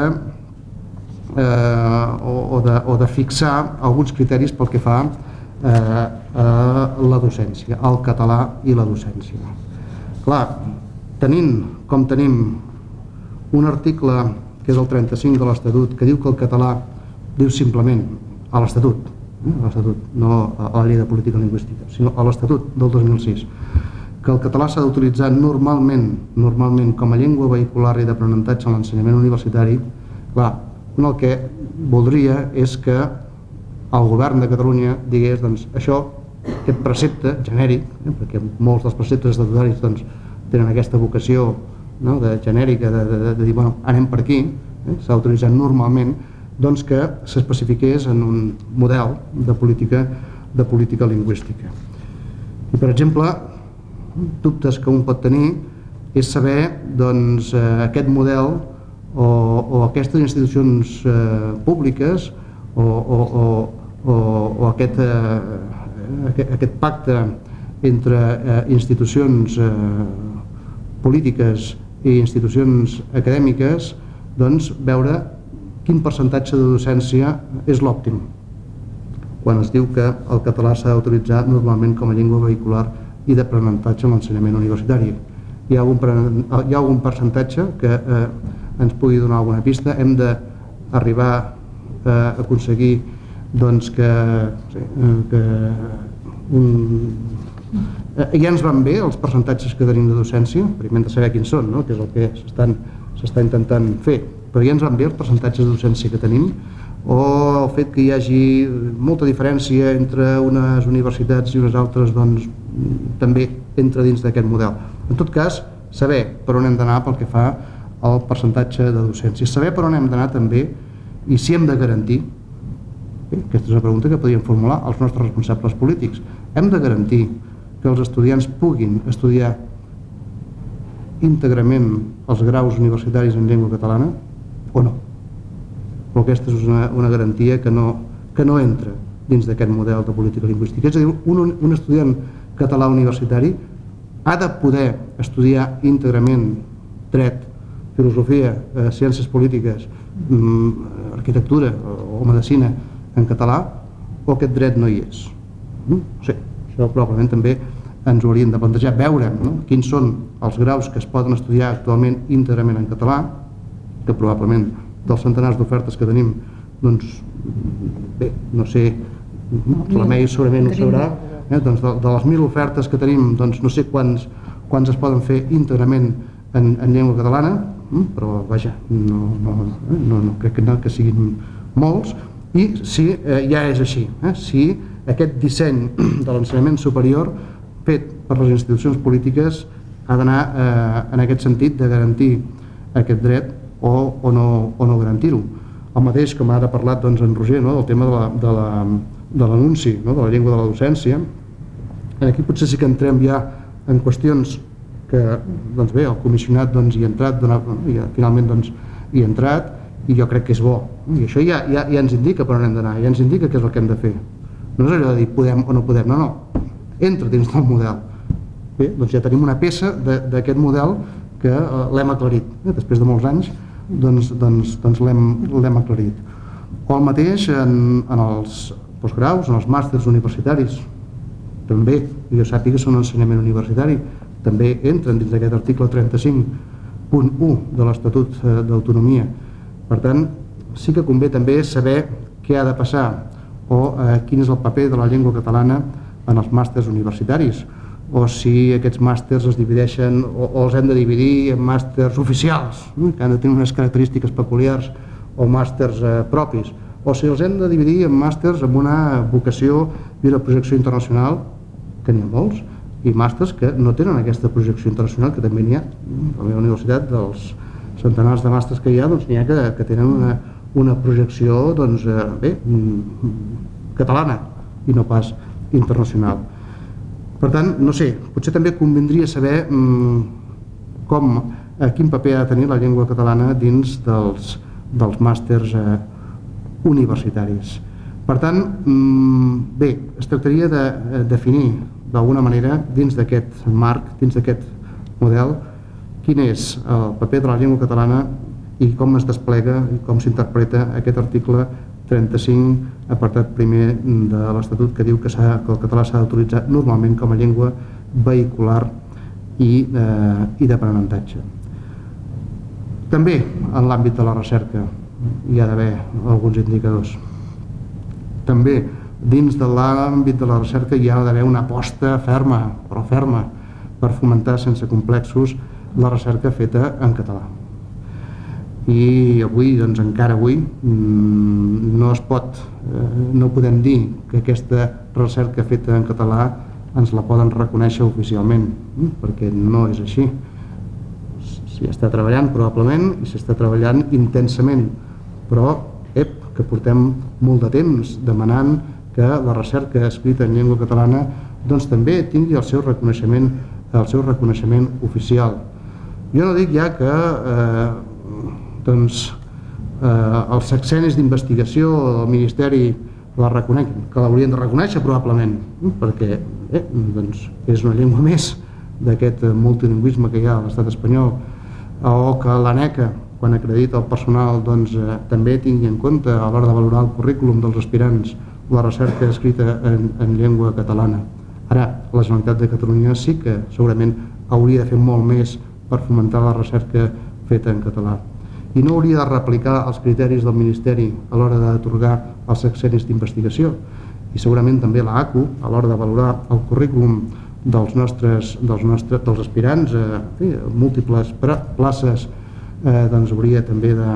eh, o, o, de, o de fixar alguns criteris pel que fa eh, a la docència, al català i la docència. Clar, tenint com tenim un article que és el trenta-cinc de l'Estatut que diu que el català, diu simplement a l'Estatut, a l'Estatut, no a la Llei de Política Lingüística, sinó a l'Estatut del dos mil sis, que el català s'ha d'utilitzar normalment, normalment com a llengua vehicular i d'aprenentatge en l'ensenyament universitari. Clar, el que voldria és que el govern de Catalunya digués, doncs, això, aquest precepte genèric, eh, perquè molts dels preceptes estatutaris doncs, tenen aquesta vocació, no, de genèrica, de, de, de, de dir, bueno, anem per aquí, eh, s'ha d'utilitzar normalment, doncs que s'especifiqués en un model de política, de política lingüística. I, per exemple, dubtes que un pot tenir és saber doncs, aquest model o, o aquestes institucions eh, públiques o, o, o, o, o aquest, eh, aquest, aquest pacte entre eh, institucions eh, polítiques i institucions acadèmiques, doncs veure quin percentatge de docència és l'òptim quan es diu que el català s'ha d'utilitzar normalment com a llengua vehicular i d'aprenentatge en l'ensenyament universitari. Hi ha algun, hi ha algun percentatge que eh, ens pugui donar alguna pista? Hem d'arribar a aconseguir doncs, que, que un, ja ens van bé els percentatges que tenim de docència, primer hem de saber quins són, no? Que és el que s'està intentant fer, però ja ens van bé els percentatges de docència que tenim, o el fet que hi hagi molta diferència entre unes universitats i unes altres, doncs també entra dins d'aquest model. En tot cas, saber per on hem d'anar pel que fa al percentatge de docència, saber per on hem d'anar també i si hem de garantir, bé, aquesta és una pregunta que podríem formular als nostres responsables polítics, hem de garantir que els estudiants puguin estudiar íntegrament els graus universitaris en llengua catalana o no? Però aquesta és una, una garantia que no, que no entra dins d'aquest model de política lingüística. És a dir, un, un estudiant català universitari ha de poder estudiar íntegrament dret, filosofia, eh, ciències polítiques, mm, arquitectura o, o medicina en català, o aquest dret no hi és. No? Sí, això probablement també ens ho hauríem de plantejar, veure, no? Quins són els graus que es poden estudiar actualment íntegrament en català, que probablement dels centenars d'ofertes que tenim, doncs, bé, no sé, Remei segurament ho sabrà, eh? Doncs de, de les mil ofertes que tenim, doncs no sé quants, quants es poden fer íntegrament en, en llengua catalana, però vaja, no, no, no, no crec que, no, que siguin molts, i si eh, ja és així, eh? Si aquest disseny de l'ensenyament superior fet per les institucions polítiques ha d'anar eh, en aquest sentit de garantir aquest dret o, o no, o no garantir-ho. El mateix, com ara ha parlat doncs, en Roger, no? Del tema de l'anunci, la, de, la, no? De la llengua de la docència. Aquí potser sí que entrem ja en qüestions que doncs bé, el comissionat doncs, hi ha entrat, donat, i finalment doncs, hi ha entrat, i jo crec que és bo, i això ja, ja, ja ens indica per on hem d'anar, ja ens indica què és el que hem de fer. No és allò de dir podem o no podem, no, no, entra dins del model. Bé, doncs ja tenim una peça d'aquest model que eh, l'hem aclarit, eh? Després de molts anys doncs, doncs, doncs l'hem aclarit. O el mateix en, en els postgraus, en els màsters universitaris, també, jo sàpiga, són ensenyament universitari, també entren dins d'aquest article trenta-cinc punt u de l'Estatut d'Autonomia. Per tant, sí que convé també saber què ha de passar o eh, quin és el paper de la llengua catalana en els màsters universitaris, o si aquests màsters es divideixen o, o els hem de dividir en màsters oficials, eh, que han de tenir unes característiques peculiars, o màsters eh, propis, o si els hem de dividir en màsters amb una vocació i una projecció internacional, que n'hi ha molts, i màsters que no tenen aquesta projecció internacional, que també n'hi ha. A la meva universitat, dels centenars de màsters que hi ha, doncs n'hi ha que, que tenen una, una projecció doncs, eh, bé, catalana i no pas internacional. Per tant, no sé, potser també convindria saber mm, com, eh, quin paper ha de tenir la llengua catalana dins dels, dels màsters eh, universitaris. Per tant, mm, bé, es tractaria de eh, definir d'alguna manera dins d'aquest marc, dins d'aquest model, quin és el paper de la llengua catalana i com es desplega i com s'interpreta aquest article trenta-cinc, apartat primer de l'Estatut, que diu que, que el català s'ha d'utilitzar normalment com a llengua vehicular i, eh, i d'aprenentatge. També en l'àmbit de la recerca hi ha d'haver alguns indicadors. També dins de l'àmbit de la recerca hi ha d'haver una aposta ferma, però ferma, per fomentar sense complexos la recerca feta en català. I avui, doncs encara avui, no es pot, no podem dir que aquesta recerca feta en català ens la poden reconèixer oficialment, perquè no és així. S'hi està treballant probablement i s'està treballant intensament, però ep, que portem molt de temps demanant que la recerca escrita en llengua catalana doncs també tingui el seu reconeixement, el seu reconeixement oficial. Jo no dic ja que eh, doncs, eh, els sexennis d'investigació del Ministeri la reconeguin, que l'haurien de reconèixer probablement, perquè eh, doncs és una llengua més d'aquest multilingüisme que hi ha a l'estat espanyol, o que l'ANECA, quan acredita el personal, doncs, eh, també tingui en compte a l'hora de valorar el currículum dels aspirants la recerca escrita en, en llengua catalana. Ara, la Generalitat de Catalunya sí que segurament hauria de fer molt més per fomentar la recerca feta en català. I no hauria de replicar els criteris del Ministeri a l'hora d'atorgar els sexennis d'investigació. I segurament també la A C U, a l'hora de valorar el currículum dels nostres, dels nostres dels aspirants, eh, sí, múltiples places, eh, doncs hauria també de,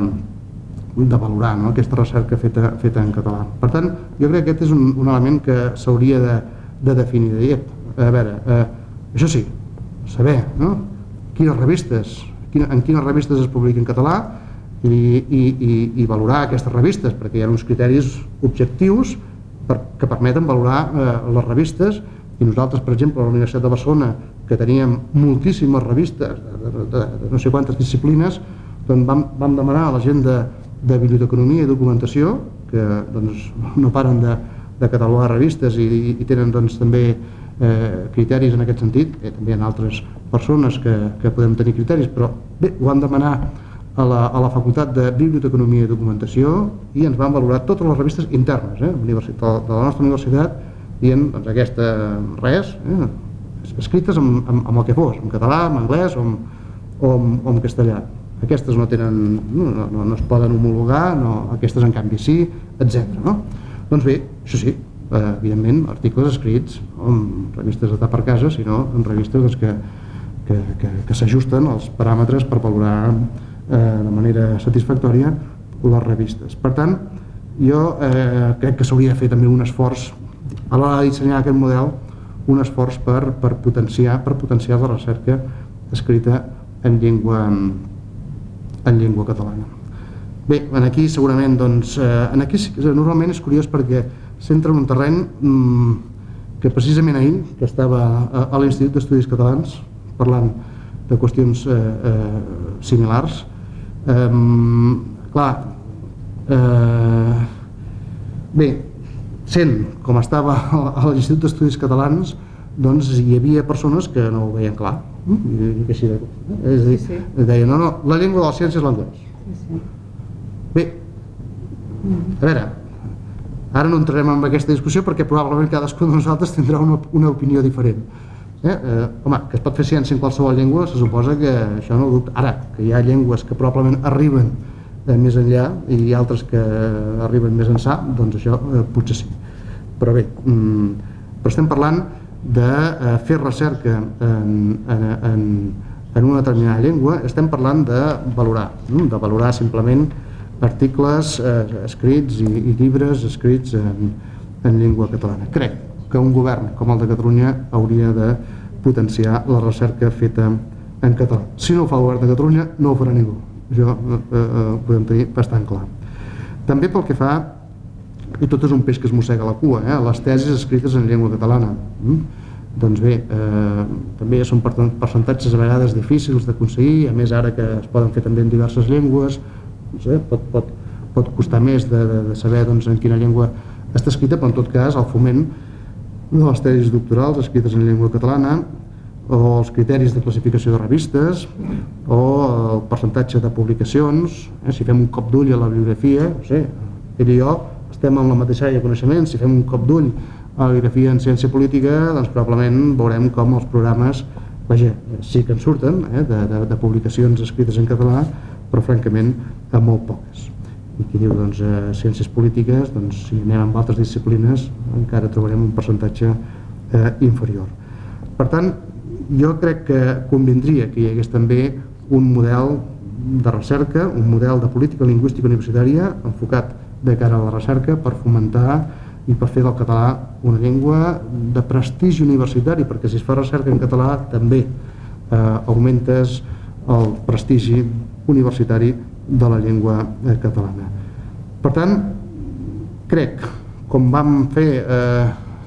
de valorar, no?, aquesta recerca feta, feta en català. Per tant, jo crec que aquest és un, un element que s'hauria de, de definir. De dir, a veure, eh, això sí, saber, no?, quines revistes, quina, en quines revistes es publica en català i, i, i, i valorar aquestes revistes, perquè hi ha uns criteris objectius per, que permeten valorar eh, les revistes. I nosaltres, per exemple, a la Universitat de Barcelona, que teníem moltíssimes revistes de, de, de, de no sé quantes disciplines, doncs vam, vam demanar a la gent de, de biblioteconomia i documentació, que doncs, no paren de, de catalogar revistes i, i tenen doncs, també eh, criteris en aquest sentit. Eh, també hi ha altres persones que, que podem tenir criteris, però bé, ho vam demanar a la, a la Facultat de Biblioteconomia i Documentació i ens van valorar totes les revistes internes eh, de la nostra universitat, dient doncs, aquesta res, eh, escrites amb, amb, amb el que fos, en català, en anglès o en, o en, o en castellà. Aquestes no tenen, no, no, no es poden homologar, no, aquestes en canvi sí, etcètera. No? Doncs bé, això sí, eh, evidentment, articles escrits no en revistes de ta per casa, sinó en revistes doncs, que, que, que, que s'ajusten als paràmetres per valorar eh, de manera satisfactòria les revistes. Per tant, jo eh, crec que s'hauria de fer també un esforç a l'hora de dissenyar aquest model, un esforç per, per, potenciar, per potenciar la recerca escrita en llengua, en llengua catalana. Bé, aquí segurament, doncs, eh, aquí normalment és curiós perquè s'entra en un terreny mmm, que precisament ahir, que estava a, a l'Institut d'Estudis Catalans, parlant de qüestions eh, eh, similars, eh, clar, Eh, bé, sent com estava a l'Institut d'Estudis Catalans, doncs hi havia persones que no ho veien clar. I que així de... És a dir, sí, sí. Deien, no, no, la llengua de la ciència és l'anglès. Sí, sí. Bé, a veure, ara no entrarem en aquesta discussió perquè probablement cadascú de nosaltres tindrà una, una opinió diferent. Eh? Eh, home, que es pot fer ciència en qualsevol llengua, se suposa que això no ho dubta. Ara, que hi ha llengües que probablement arriben eh, més enllà i altres que arriben més ençà, doncs això eh, potser sí. Però bé, mm, però estem parlant de eh, fer recerca en, en, en una determinada llengua, estem parlant de valorar, no? De valorar simplement articles eh, escrits i, i llibres escrits en, en llengua catalana. Crec que un govern com el de Catalunya hauria de potenciar la recerca feta en català. Si no ho fa el govern de Catalunya, no ho farà ningú. Això eh, eh, ho podem tenir bastant clar. També pel que fa, i tot és un peix que es mossega la cua, eh? Les tesis escrites en llengua catalana. Mm? Doncs bé, eh, també són percentatges a vegades difícils d'aconseguir, a més ara que es poden fer també en diverses llengües, no sé, pot, pot, pot costar més de, de, de saber doncs, en quina llengua està escrita, però en tot cas el foment de les tesis doctorals escrites en llengua catalana, o els criteris de classificació de revistes, o el percentatge de publicacions, eh? Si fem un cop d'ull a la bibliografia, no sé, ell i jo estem en la mateixa àrea de coneixement, si fem un cop d'ull a la bibliografia en ciència política, doncs probablement veurem com els programes, vaja, sí que en surten, eh, de, de, de publicacions escrites en català, però francament a molt poques. I qui diu, doncs, eh, ciències polítiques, doncs si anem amb altres disciplines encara trobarem un percentatge eh, inferior. Per tant, jo crec que convindria que hi hagués també un model de recerca, un model de política lingüística universitària enfocat de cara a la recerca per fomentar i per fer del català una llengua de prestigi universitari, perquè si es fa recerca en català també eh, augmentes el prestigi universitari de la llengua eh, catalana. Per tant, crec, com vam fer eh,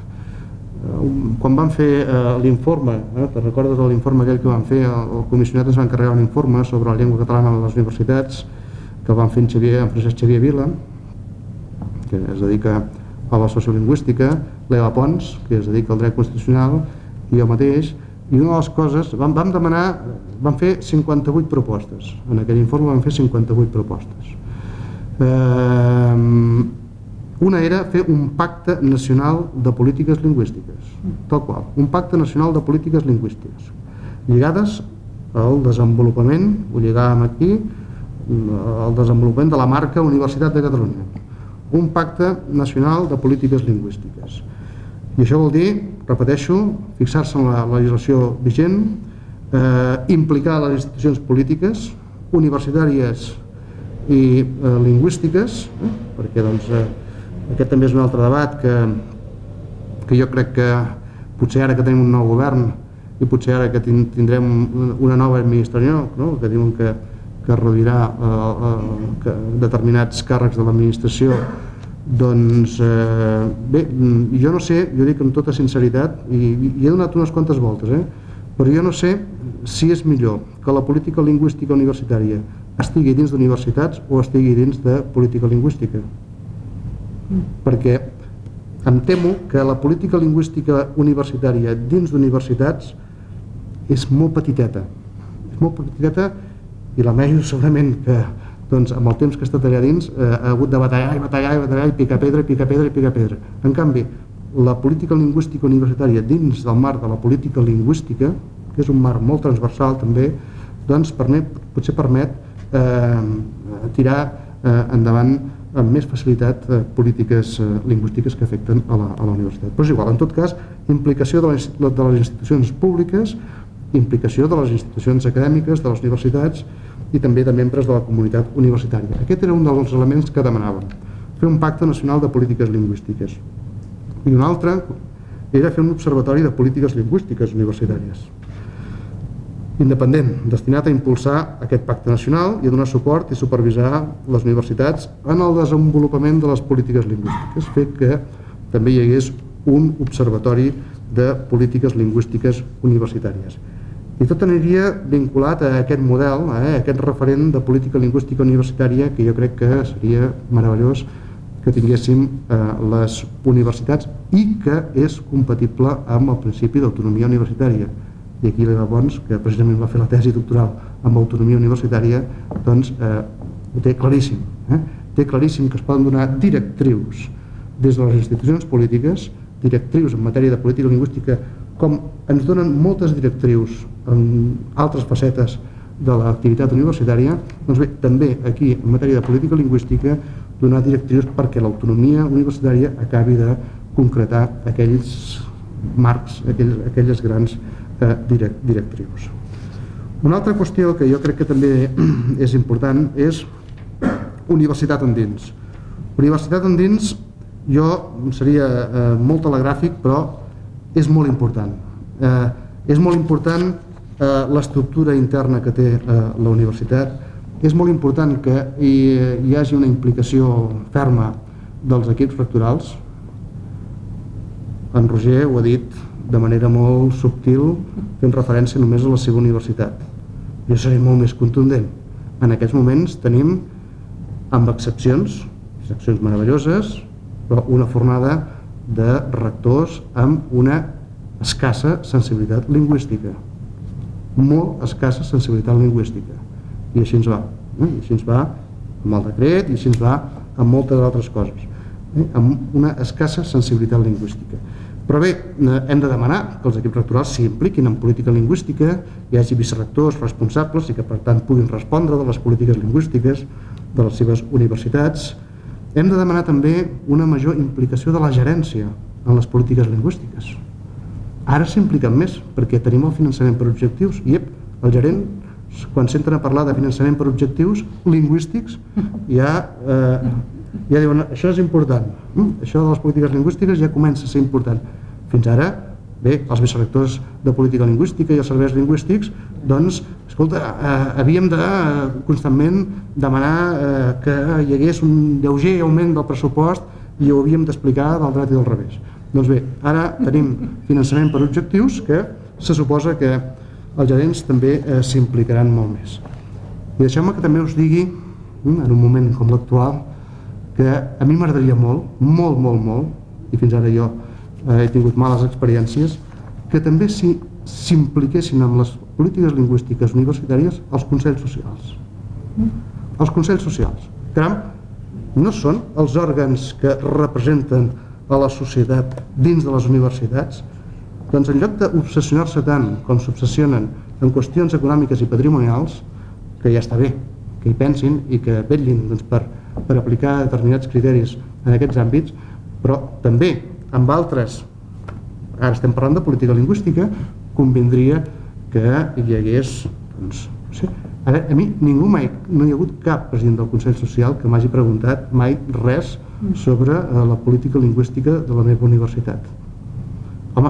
quan vam fer eh, l'informe, eh, te'n recordes de l'informe aquell que vam fer, el, el comissionat ens va encarregar un informe sobre la llengua catalana a les universitats, que el van fer en, Xavier, en Francesc Xavier Vila, que es dedica a la sociolingüística, l'Eva Pons, que es dedica al dret constitucional, i jo mateix, i una de les coses, vam, vam demanar, vam fer cinquanta-vuit propostes, en aquell informe vam fer cinquanta-vuit propostes. Eh, una era fer un pacte nacional de polítiques lingüístiques, tal qual, un pacte nacional de polítiques lingüístiques, lligades al desenvolupament, ho lligàvem aquí, al desenvolupament de la marca Universitat de Catalunya. Un pacte nacional de polítiques lingüístiques. I això vol dir, repeteixo, fixar-se en la legislació vigent, eh, implicar les institucions polítiques, universitàries i eh, lingüístiques, eh, perquè doncs, eh, aquest també és un altre debat que, que jo crec que potser ara que tenim un nou govern i potser ara que tindrem una nova administració, no? Que diuen que que reduirà eh, eh, que determinats càrrecs de l'administració, doncs eh, bé, jo no sé, jo dic amb tota sinceritat, i, i he donat unes quantes voltes, eh, però jo no sé si és millor que la política lingüística universitària estigui dins d'universitats o estigui dins de política lingüística. Mm. Perquè em temo que la política lingüística universitària dins d'universitats és molt petiteta, és molt petiteta, i la Meio segurament que doncs, amb el temps que ha estat allà dins eh, ha hagut de batallar i batallar i batallar i picar pedra i picar pedra i picar pedra. En canvi, la política lingüística universitària dins del marc de la política lingüística, que és un marc molt transversal també, doncs permet, potser permet eh, tirar eh, endavant amb més facilitat eh, polítiques eh, lingüístiques que afecten a la, a la universitat. Però és igual, en tot cas, implicació de les, de les institucions públiques, implicació de les institucions acadèmiques, de les universitats i també de membres de la comunitat universitària. Aquest era un dels elements que demanàvem, fer un pacte nacional de polítiques lingüístiques. I un altre era fer un observatori de polítiques lingüístiques universitàries, independent, destinat a impulsar aquest pacte nacional i a donar suport i supervisar les universitats en el desenvolupament de les polítiques lingüístiques, fet que també hi hagués un observatori de polítiques lingüístiques universitàries. I tot aniria vinculat a aquest model, a aquest referent de política lingüística universitària que jo crec que seria meravellós que tinguéssim les universitats i que és compatible amb el principi d'autonomia universitària. I aquí l'Eva Pons, que precisament va fer la tesi doctoral amb autonomia universitària, doncs ho té claríssim. Té claríssim que es poden donar directrius des de les institucions polítiques, directrius en matèria de política lingüística, com ens donen moltes directrius en altres facetes de l'activitat universitària, doncs bé, també aquí en matèria de política lingüística donar directrius perquè l'autonomia universitària acabi de concretar aquells marcs, aquells, aquelles grans eh, direct, directrius. Una altra qüestió que jo crec que també és important és universitat endins. Universitat endins jo seria eh, molt telegràfic, però és molt important. Eh, és molt important eh, l'estructura interna que té eh, la universitat. És molt important que hi, hi hagi una implicació ferma dels equips rectorals. En Roger ho ha dit de manera molt subtil, fent referència només a la seva universitat. Jo seré molt més contundent. En aquests moments tenim, amb excepcions, excepcions meravelloses, però una fornada de rectors amb una escassa sensibilitat lingüística. Molt escassa sensibilitat lingüística. I així ens va. Eh? I així ens va amb el decret i així ens va amb moltes altres coses. Eh? Amb una escassa sensibilitat lingüística. Però bé, hem de demanar que els equips rectorals s'impliquin en política lingüística, hi hagi vicerectors responsables i que per tant puguin respondre de les polítiques lingüístiques de les seves universitats. Hem de demanar també una major implicació de la gerència en les polítiques lingüístiques. Ara s'impliquen més perquè tenim el finançament per objectius i ep, el gerent, quan senten a parlar de finançament per objectius lingüístics, ja, eh, ja diuen, això és important, això de les polítiques lingüístiques ja comença a ser important. Fins ara, bé, els vicerectors de política lingüística i els serveis lingüístics, doncs, escolta, eh, havíem de eh, constantment demanar eh, que hi hagués un lleuger augment del pressupost i ho havíem d'explicar del dret i del revés. Doncs bé, ara tenim finançament per objectius que se suposa que els gerents també eh, s'implicaran molt més. I deixeu-me que també us digui, en un moment com l'actual, que a mi m'agradaria molt, molt, molt, molt, i fins ara jo eh, he tingut males experiències, que també s'impliquessin en les polítiques lingüístiques universitàries els consells socials. Els consells socials. Caram, no són els òrgans que representen a la societat dins de les universitats? Doncs en lloc d'obsessionar-se tant com s'obsessionen en qüestions econòmiques i patrimonials, que ja està bé, que hi pensin i que vetllin doncs, per, per aplicar determinats criteris en aquests àmbits, però també amb altres, ara estem parlant de política lingüística, convindria que hi hagués, doncs, no sé, ara a mi ningú mai, no hi ha hagut cap president del Consell Social que m'hagi preguntat mai res sobre eh, la política lingüística de la meva universitat. Home,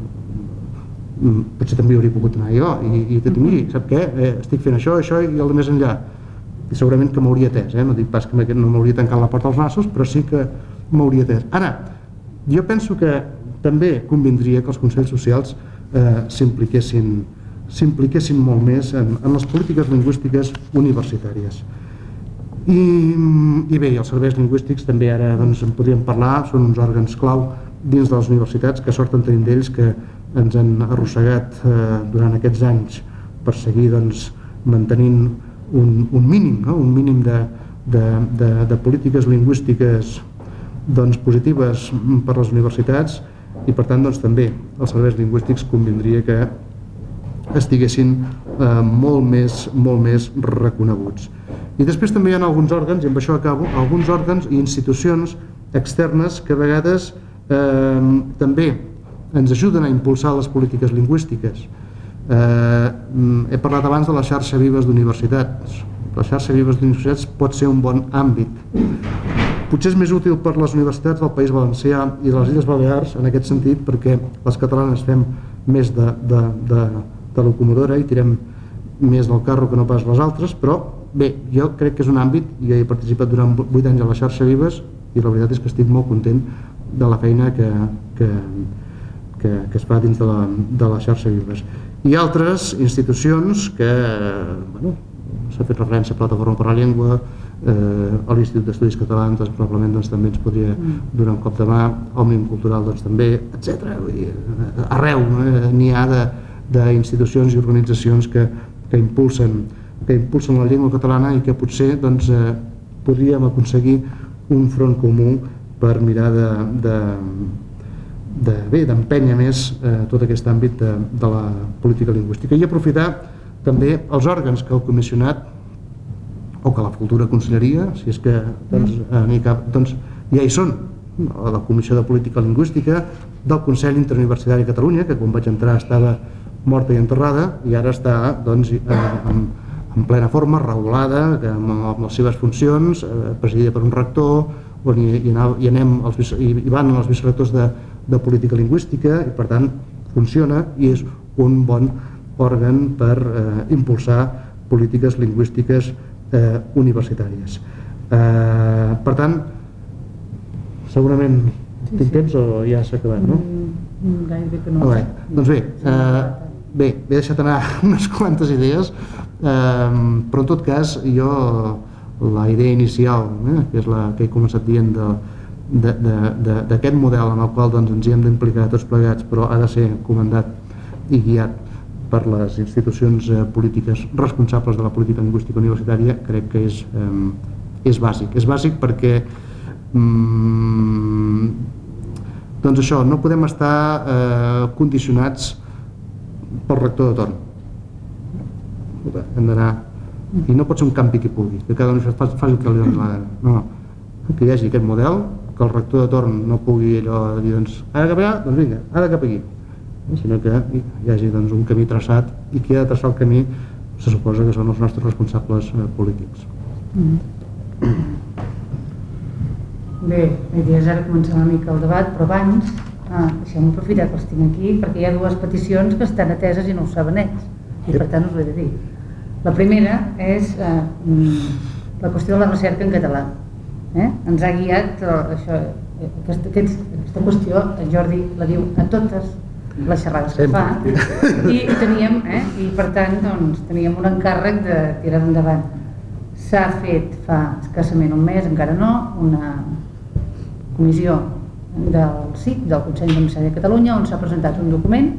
potser també hauria pogut anar jo i, i dir, miri, sap què, eh, estic fent això, això i el de més enllà. I segurament que m'hauria atès, eh? No dic pas que no m'hauria tancat la porta als nassos, però sí que m'hauria atès. Ara, jo penso que també convindria que els consells socials eh, s'impliquessin s'impliquessin molt més en, en les polítiques lingüístiques universitàries. I, i bé, els serveis lingüístics també ara doncs, en podríem parlar, són uns òrgans clau dins de les universitats, que sort en tenim d'ells que ens han arrossegat eh, durant aquests anys per seguir doncs, mantenint un, un mínim, no? un mínim de, de, de, de polítiques lingüístiques doncs, positives per les universitats i per tant doncs, també els serveis lingüístics convindria que estiguessin eh, molt, més, molt més reconeguts. I després també hi ha alguns òrgans, i amb això acabo, alguns òrgans i institucions externes que a vegades eh, també ens ajuden a impulsar les polítiques lingüístiques. Eh, he parlat abans de la xarxa Vives d'universitats. La xarxa Vives d'universitats pot ser un bon àmbit. Potser és més útil per les universitats del País Valencià i de les Illes Balears en aquest sentit, perquè les catalanes fem més de, de, de, de locomodora i tirem més del carro que no pas les altres, però bé, jo crec que és un àmbit, jo he participat durant vuit anys a la xarxa Vives i la veritat és que estic molt content de la feina que, que, que, que es fa dins de la, de la xarxa Vives. i altres institucions que, bueno, s'ha fet referència a Plataforma per la Llengua, eh, a l'Institut d'Estudis Catalans, doncs, probablement doncs, també ens podria donar un cop de mà, Òmnium Cultural doncs, també, etcètera. Arreu eh, n'hi ha d'institucions i organitzacions que, que, impulsen, que impulsen la llengua catalana i que potser doncs, eh, podríem aconseguir un front comú per mirar de, de, de, bé, d'empènyer més eh, tot aquest àmbit de, de la política lingüística i aprofitar també els òrgans que el comissionat o que la futura conselleria, si és que doncs, eh, cap, doncs, ja hi són, de la Comissió de Política Lingüística, del Consell Interuniversitari de Catalunya, que quan vaig entrar estava morta i enterrada i ara està doncs, eh, en, en plena forma, regulada, amb, amb les seves funcions, eh, presidida per un rector, on hi, hi, anava, hi, anem els, hi, hi van els vicerectors de, de Política Lingüística i per tant funciona i és un bon òrgan per eh, impulsar polítiques lingüístiques eh, universitàries. Eh, per tant, segurament sí, tinc sí. temps o ja s'ha acabat, no? Mm, gairebé que no. Ah, bé. Doncs bé, eh, bé, he deixat anar unes quantes idees, eh, però en tot cas jo la idea inicial, eh, que és la que he començat dient d'aquest model en el qual doncs, ens hi hem d'implicar tots plegats, però ha de ser comandat i guiat per les institucions eh, polítiques responsables de la política lingüística universitària, crec que és, eh, és bàsic. És bàsic perquè mm, doncs això, no podem estar eh, condicionats pel rector de torn. Hem d'anar, i no pot ser un campi qui pugui, que cada un faci el que li doni la gana. No, que hi hagi aquest model, que el rector de torn no pugui allò dir, doncs, ara cap allà, doncs vinga, ara cap aquí, sinó que hi hagi doncs, un camí traçat i qui ha de traçar el camí se suposa que són els nostres responsables eh, polítics. Mm. Bé, la idea és ara començar una mica el debat, però abans ah, deixem-me aprofitar que els tinc aquí perquè hi ha dues peticions que estan ateses i no ho saben ells i per tant us ho he de dir. La primera és eh, la qüestió de la recerca en català. Eh? Ens ha guiat eh, això, aquesta, aquesta qüestió, en Jordi la diu a totes les xerrades que fa i teníem, eh, i per tant doncs, teníem un encàrrec de tirar endavant. S'ha fet fa escassament un mes, encara no, una comissió del C I C, del Consell Interuniversitari de Catalunya, on s'ha presentat un document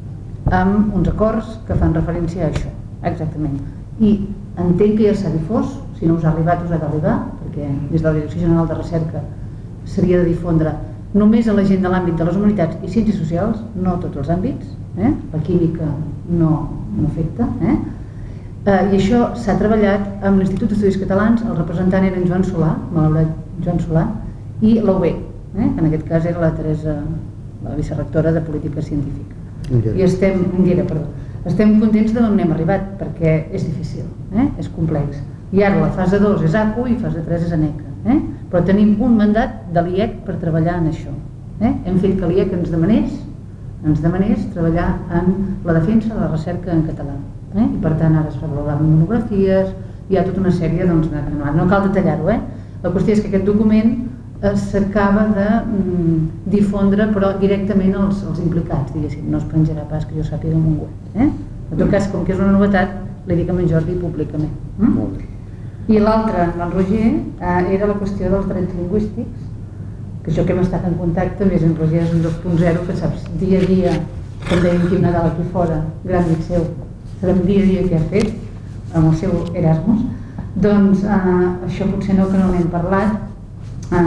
amb uns acords que fan referència a això, exactament. I entenc que ja s'ha difós, si no us ha arribat us ha d'arribar, perquè des de la Direcció General de Recerca seria de difondre només a la gent de l'àmbit de les humanitats i ciències socials, no a tots els àmbits, eh? La química no, no afecta. Eh? Eh, I això s'ha treballat amb l'Institut d'Estudis Catalans, el representant era en Joan Solà, malaurat Joan Solà, i l'U B, eh? Que en aquest cas era la Teresa, la vicerectora de Política Científica. I estem, Indiera, perdó, estem contents d'on hem arribat, perquè és difícil, eh? És complex. I ara la fase dos és A C U i fase tres és ANECA. Eh? Però tenim un mandat de l'I E C per treballar en això. Eh? Hem fet que l'I E C ens demanés, ens demanés treballar en la defensa de la recerca en català. Eh? I per tant ara es valoraven monografies, hi ha tota una sèrie, doncs, de, no, no cal detallar-ho. Eh? La qüestió és que aquest document s'acaba de mm, difondre però directament als, als implicats, diguéssim, no es penjarà pas que jo sàpiga en un web. Eh? En tot cas, com que és una novetat, li dic a en Jordi públicament. Mm? Molt bé. I l'altre, en Roger, eh, era la qüestió dels drets lingüístics, que això que hem estat en contacte, més en Roger és un dos punt zero, que saps dia a dia, com deia en Quim Nadal aquí fora, gran amic seu, sabem dia a dia què ha fet amb el seu Erasmus, doncs eh, això potser no que no n'hem parlat, eh,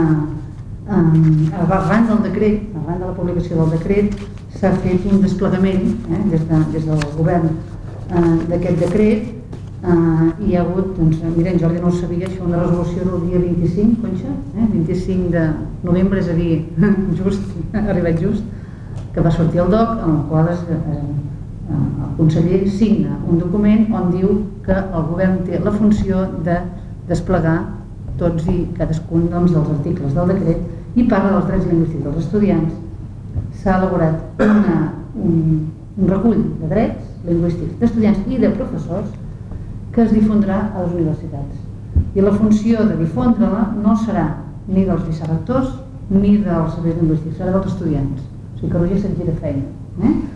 eh, arran del decret, arran de la publicació del decret, s'ha fet un desplegament eh, des, de, des del govern eh, d'aquest decret. Uh, hi ha hagut, doncs, mira, en Jordi no ho sabia, això, una resolució del dia vint-i-cinc, Conxa, eh? vint-i-cinc de novembre, és a dir, just, ha arribat just, que va sortir el doc, en el qual es, eh, el conseller signa un document on diu que el govern té la funció de desplegar tots i cadascun doncs, dels articles del decret i parla dels drets lingüístics dels estudiants. S'ha elaborat una, un, un recull de drets lingüístics d'estudiants i de professors que es difondrà a les universitats. I la funció de difondre-la no serà ni dels vicerectors ni dels serveis lingüístics, serà dels estudiants. O sigui que Roger se'n gira feina. Eh?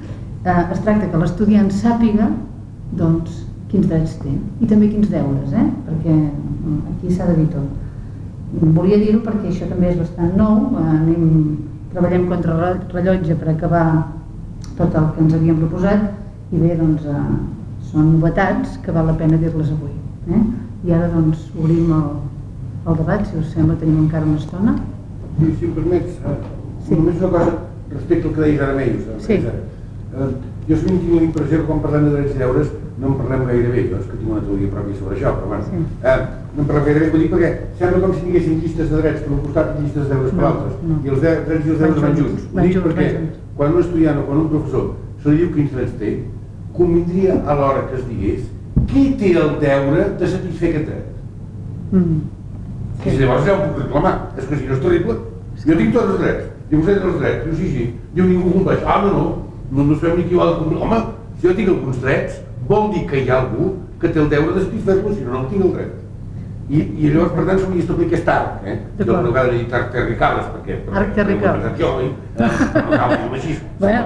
eh, es tracta que l'estudiant sàpiga doncs, quins drets té i també quins deures, eh? Perquè aquí s'ha de dir tot. Volia dir-ho perquè això també és bastant nou, eh, anem, treballem contra rellotge per acabar tot el que ens havíem proposat i bé, doncs, eh, són novetats que val la pena dir-les avui. Eh? I ara doncs obrim el, el debat, si us sembla, tenim encara una estona. Sí, si em permets, eh, sí. Només una cosa respecte al que deies ara Meius. Sí. Eh, jo sovint tinc la impressió que quan parlem de drets i deures no en parlem gaire bé, jo és que tinc una teoria pròpia sobre això, però bueno, sí. eh, no en parlem gaire bé, vull dir perquè sembla com si tinguéssim llistes de drets per un costat i llistes de deures per l'altre, no, no. I els drets i els deures van junts. Ho dic perquè quan un estudiant o quan un professor se li diu quins drets té, convindria alhora que es digués qui té el deure de satisfer aquest dret. Mm. I si llavors ja ho puc reclamar, és que si no és terrible, jo tinc tots els drets, i vostè té els drets, diu sí, sí, diu ningú compleix, ah no, no, no, no sabem ni qui ho ha de complir, home, si jo tinc alguns drets, vol dir que hi ha algú que té el deure de satisfer-lo, si no, no tinc el dret. I, i llavors, per tant, s'hauria d'establir aquest arc, eh? Jo no acabo de dir arc terricables, perquè... Arc terricables. Jo, eh? No cal dir-ho així,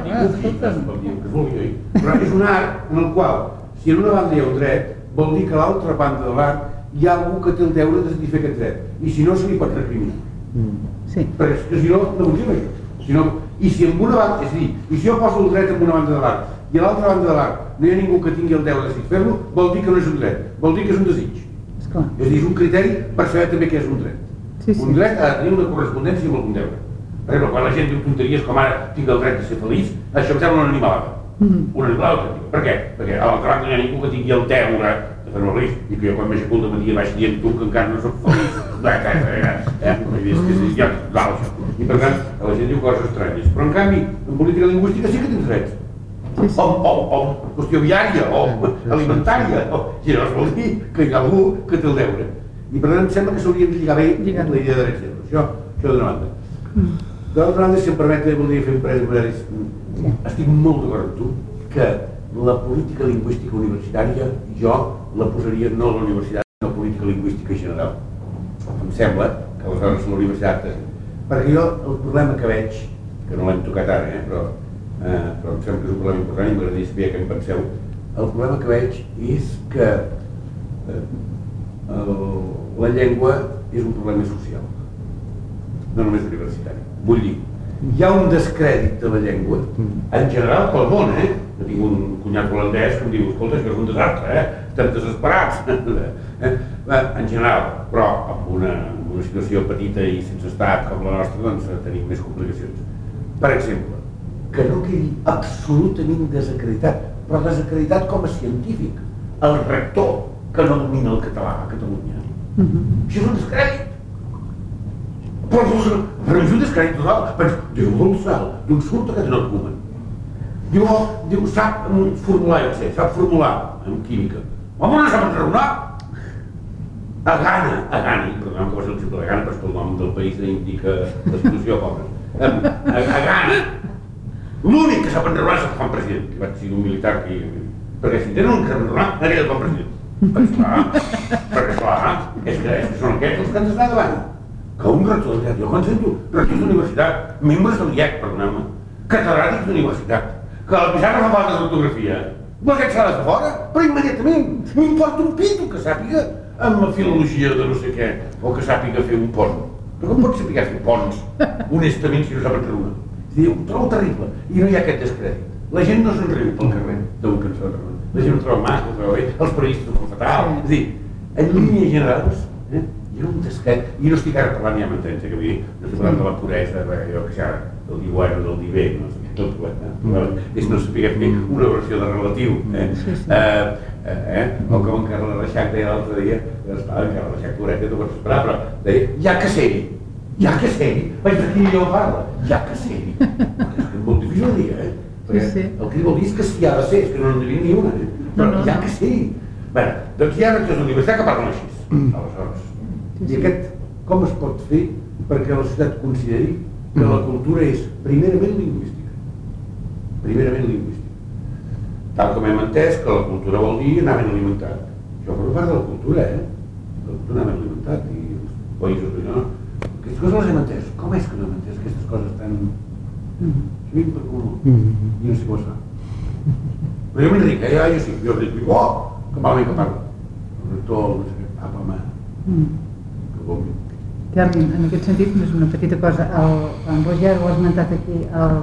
es pot dir el que es vulgui, oi? Però és un arc en el qual, si en una banda hi ha un dret, vol dir que a l'altra banda de l'arc hi ha algú que té el deure de satisfer aquest dret, i si no, se li pot recriminar. Sí. Perquè és que si no, no funciona això. Si no, I si en una banda, és a dir, i si jo poso el dret en una banda de l'arc i a l'altra banda de l'arc no hi ha ningú que tingui el deure de satisfer-lo, vol dir que no és un dret, vol dir que és un desig. Esclar. És a dir, és un criteri per saber també què és un dret. Sí, sí. Un dret ha de tenir una correspondència amb algun deure. Per exemple, quan la gent diu tonteries com ara tinc el dret de ser feliç, això em sembla una animalada. Mm-hmm. Una animalada autèntica. Per què? Perquè a l'altra banda no hi ha ningú que tingui el deure de fer-me feliç i que jo quan m'aixeco al matí vaig dient tu que encara no soc feliç. Eh, eh, eh, és que és idiot, val, això. I per tant, la gent diu coses estranyes. Però en canvi, en política lingüística sí que tens drets. Sí, sí. O, o, o qüestió viària, o alimentària, o, i llavors vol dir que hi ha algú que té el deure. I per tant em sembla que s'haurien de lligar bé Lligar. la idea de drets i deures. Això, això d'una banda. Mm. D'altra banda, si em permet, voldria fer un parell de comentaris. Sí. Estic molt d'acord amb tu que la política lingüística universitària jo la posaria no a la universitat, sinó a la política lingüística general. Em sembla que aleshores la universitat... Perquè jo el problema que veig, que no l'hem tocat ara, eh, però Eh, però em sembla que és un problema important i m'agradaria saber què en penseu. El problema que veig és que eh, el, la llengua és un problema social, no només universitari. Vull dir, hi ha un descrèdit de la llengua, en general pel món, eh? Jo tinc un cunyat holandès que em diu, escolta, això és un desastre, eh? Estem desesperats. eh? En general, però en una, en una situació petita i sense estat com la nostra, doncs tenim més complicacions. Per exemple, que no quedi absolutament desacreditat, però desacreditat com a científic, el rector que no domina el català a Catalunya. Mm-hmm. Això és un descrèdit. Però, però és un descrèdit total. Però, diu, d'on sal? D'on surt aquest argument? Diu, oh, diu, sap formular, jo sé, sap formular en química. Home, no sap enraonar. A Ghana, a Ghana, perdoneu que va ser l'exemple de Ghana, però és que el nom del país indica la situació pobra. A, a, a Ghana, l'únic que sap enraonar és el fan president, que vaig ser un militar que... Perquè si tenen un que sap enraonar, aquell el fan president. Perquè esclar, perquè esclar, és que, és que són aquests els que ens anar davant. Que un rector d'universitat, jo quan sento rectors d'universitat, membres de l'I E C, perdoneu-me, catedràtics d'universitat, que la pissarra fa falta d'ortografia, aquest s'ha de fer fora, però immediatament, m'importa un pito que sàpiga amb la filologia de no sé què, o que sàpiga fer un pont. Però com pot saber fer ponts, honestament, si no sap enraonar? Ho trobo terrible, i no hi ha aquest descrèdit. La gent no se'n riu pel carrer d'un cançó de Ramon. La gent ho troba maco, ho troba bé, els periodistes ho fan fatal. És a dir, en línies generals, eh, hi ha un descrèdit, i no estic ara parlant, ja m'entens, que vull dir, no estic parlant de la puresa, allò que s'ha, del dir bueno, del dir bé, no sé què, el problema és no saber fer una versió de relatiu. Eh, o com en Carles Reixac deia l'altre dia, esclar, en Carles Reixac, pobret, ja t'ho pots esperar, però deia, ja que sé-hi, ja que sé-hi, vaig de qui millor parla, ja que sé-hi. És molt difícil de dir, eh? Perquè el que vol dir és que si ha de ser, és que no en devia ni una, eh? Però ja que sé-hi. Bé, doncs hi ha rectors d'universitat que parlen així, aleshores. I aquest, com es pot fer perquè la societat consideri que la cultura és primerament lingüística? Primerament lingüística. Tal com hem entès que la cultura vol dir anar ben alimentat. Això forma part de la cultura, eh? La cultura anar ben alimentat i els països que no... Aquestes coses les hem entès. Com és que no hem entès aquestes coses tan... sovint per comú? I no sé com es fa. Però jo m'enric, eh? Jo sí, jo dic, oh, que malament que parlo. El rector, no sé què, apa, home, que bombi. Terri, en aquest sentit, és una petita cosa. El, en Roger ho ha esmentat aquí. El,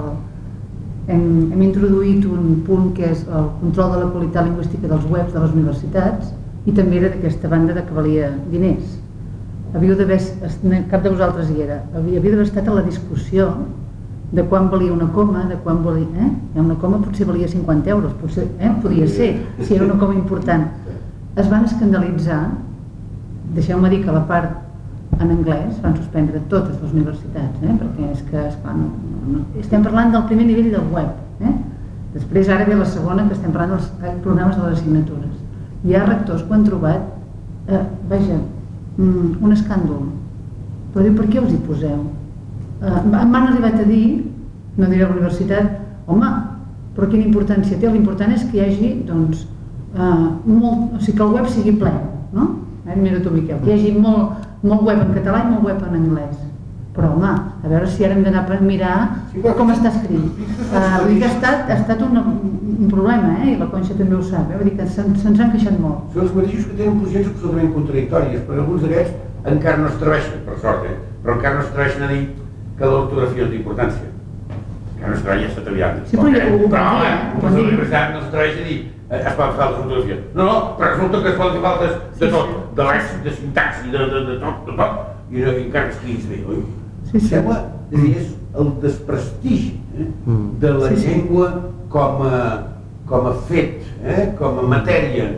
hem, hem introduït un punt que és el control de la qualitat lingüística dels webs de les universitats i també era d'aquesta banda de que valia diners. Havíeu d'haver, cap de vosaltres hi era, havia d'haver estat a la discussió de quan valia una coma, de quan valia... Eh? Una coma potser valia cinquanta euros, potser, eh? Podia ser, si era una coma important. Es van escandalitzar, deixeu-me dir que la part en anglès van suspendre totes les universitats, eh? Perquè és que, esclar, no, no, no. Estem parlant del primer nivell del web, eh? Després ara ve la segona, que estem parlant dels programes de les assignatures. Hi ha rectors que han trobat, eh, vaja, mm, un escàndol. Però diu, per què us hi poseu? Eh, m'han arribat a dir, no diré a la universitat, home, però quina importància té? L'important és que hi hagi, doncs, eh, molt, o sigui, que el web sigui ple, no? Eh, mira tu, Miquel, que hi hagi molt, molt web en català i molt web en anglès. Però, home, a veure si ara hem d'anar a mirar com està escrit. Uh, vull dir que ha estat, ha estat un, un problema, eh? I la Conxa també ho sap, eh? Vull dir que se'ns se han queixat molt. Són els mateixos que tenen posicions absolutament contradictòries, perquè alguns d'aquests encara no s'atreveixen, per sort, eh? Però encara no s'atreveixen a dir que l'ortografia no té importància. Encara no s'atreveixen a s'atreviar. Sí, però ja ho Però, home, dir, la universitat no s'atreveix a dir es poden fer faltes d'ortografia. No, no, però resulta que es poden fer faltes de tot, de lèxic, de sintaxi, de, de, de tot, de tot, i, i encara escrits bé, oi? Sí, sí. Sembla, és, dir, és el desprestigi eh, de la sí, sí. llengua com a, com a fet, eh, com a matèria.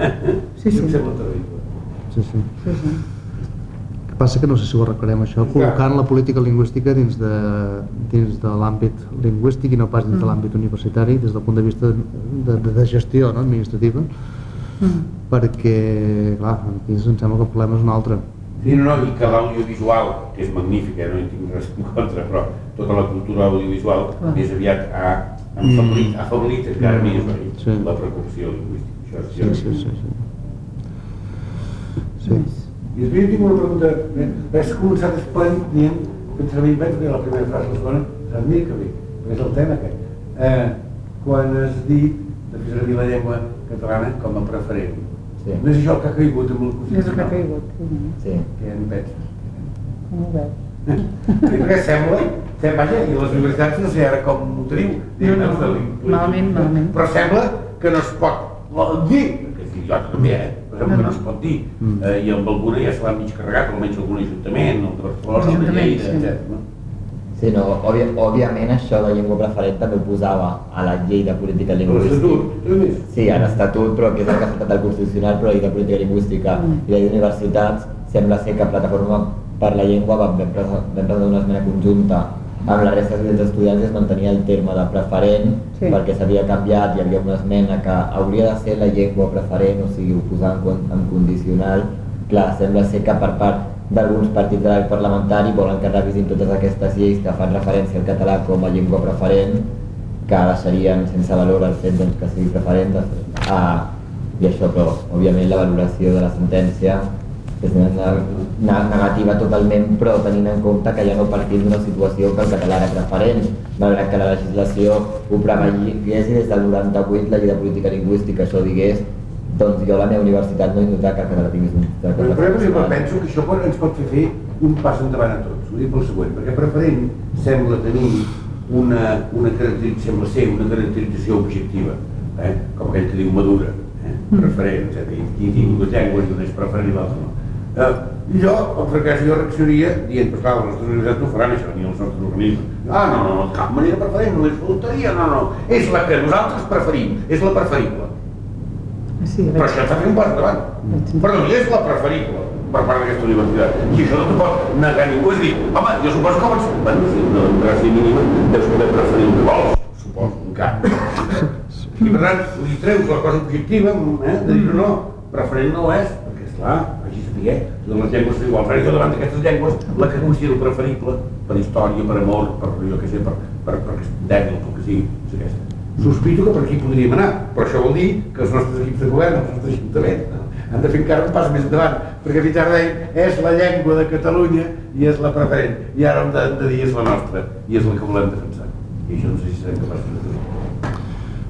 Sí, sí. Em sembla terrible. Sí, sí. Sí, sí. El que passa que no sé si ho arreglarem això, col·locant la política lingüística dins de, dins de l'àmbit lingüístic i no pas dins mm. de l'àmbit universitari, des del punt de vista de, de, de gestió, no? Administrativa, mm. perquè, clar, aquí em sembla que el problema és un altre. Sí, no, no, i que l'audiovisual, que és magnífica, eh, no hi tinc res en contra, però tota la cultura audiovisual ah. més aviat ha afablit, mm. afablit encara més mm. sí. la preocupació lingüística. Això és sí, sí, sí, sí. sí. I després jo tinc una pregunta, has començat esplèndid dient, penso que penso que la primera frase, la segona, saps mira que bé, perquè és el tema aquest. Eh, quan has dit de fer servir la llengua catalana com a preferent, sí. No és això el que ha caigut amb el Constitucional? És el que ha caigut, sí. Sí. Què en penses? Com ho veus? Perquè sembla, sembla, vaja, i les universitats no sé ara com ho teniu, no, no, malament, malament. Però sembla que no es pot dir, perquè és idiota també, eh? Però sembla que no es pot dir, mm. eh, i amb alguna ja se l'han mig carregat, almenys algun ajuntament, el de Barcelona, el de Lleida, etcètera. No? Sí, no, òbvia, òbviament això de llengua preferent també ho posava a la llei de política lingüística. L'estatut? Sí, a l'estatut, però que és el que ha estat el Constitucional, però la llei de política lingüística mm. i la llei d'universitats sembla ser que Plataforma per la Llengua vam presentar una esmena conjunta amb la resta dels estudiants i es mantenia el terme de preferent sí. perquè s'havia canviat, hi havia una esmena que hauria de ser la llengua preferent, o sigui, ho posar en, en condicional. Clar, sembla ser que per part d'alguns partits de l'arc parlamentari volen que revisin totes aquestes lleis que fan referència al català com a llengua preferent, que deixarien sense valor el fet doncs, que sigui preferent. Ah, i això, però, òbviament, la valoració de la sentència és negativa totalment, però tenint en compte que ja no partim d'una situació que el català era preferent, malgrat que la legislació ho preveiés i des del noranta-vuit la llei de política lingüística això digués, doncs jo a la meva universitat no he notat que el català tingués un... Però, però, per exemple, penso que això ens pot fer fer un pas endavant a tots, ho dic pel següent, perquè preferent sembla tenir una, una caracterització, sembla ser una caracterització objectiva, eh? Com aquell que diu madura, eh? Preferent, etcètera. Qui tinc dues llengües i una és preferent i l'altra no. Uh, jo, amb fracàs, jo reaccionaria dient, però clar, les nostres universitats no faran això, ni els nostres organismes. Ah, no, no, de cap manera preferent, només faltaria, no, no. És la que nosaltres preferim, és la preferible. Sí, però això s'ha fet un pas endavant. Perdó, és la preferible per part d'aquesta universitat. I això no t'ho pot negar ningú. És dir, home, jo suposo que abans, bueno, si una democràcia mínima, deus poder preferir el que vols, suposo, encara. I per tant, li treus la cosa objectiva, eh, de dir, no, preferent no ho és, perquè esclar, així sapigué, totes les llengües són iguals. Ara jo davant d'aquestes llengües, la que considero preferible, per història, per amor, per jo què sé, per, per, per dèbil, pel que sigui, és aquesta. Sospito que per aquí podríem anar, però això vol dir que els nostres equips de govern, els nostres ajuntaments, han de fer encara un pas més endavant, perquè fins ara deien, és la llengua de Catalunya i és la preferent, i ara hem de dir és la nostra, i és la que volem defensar. I això no sé si serem capaços de dir.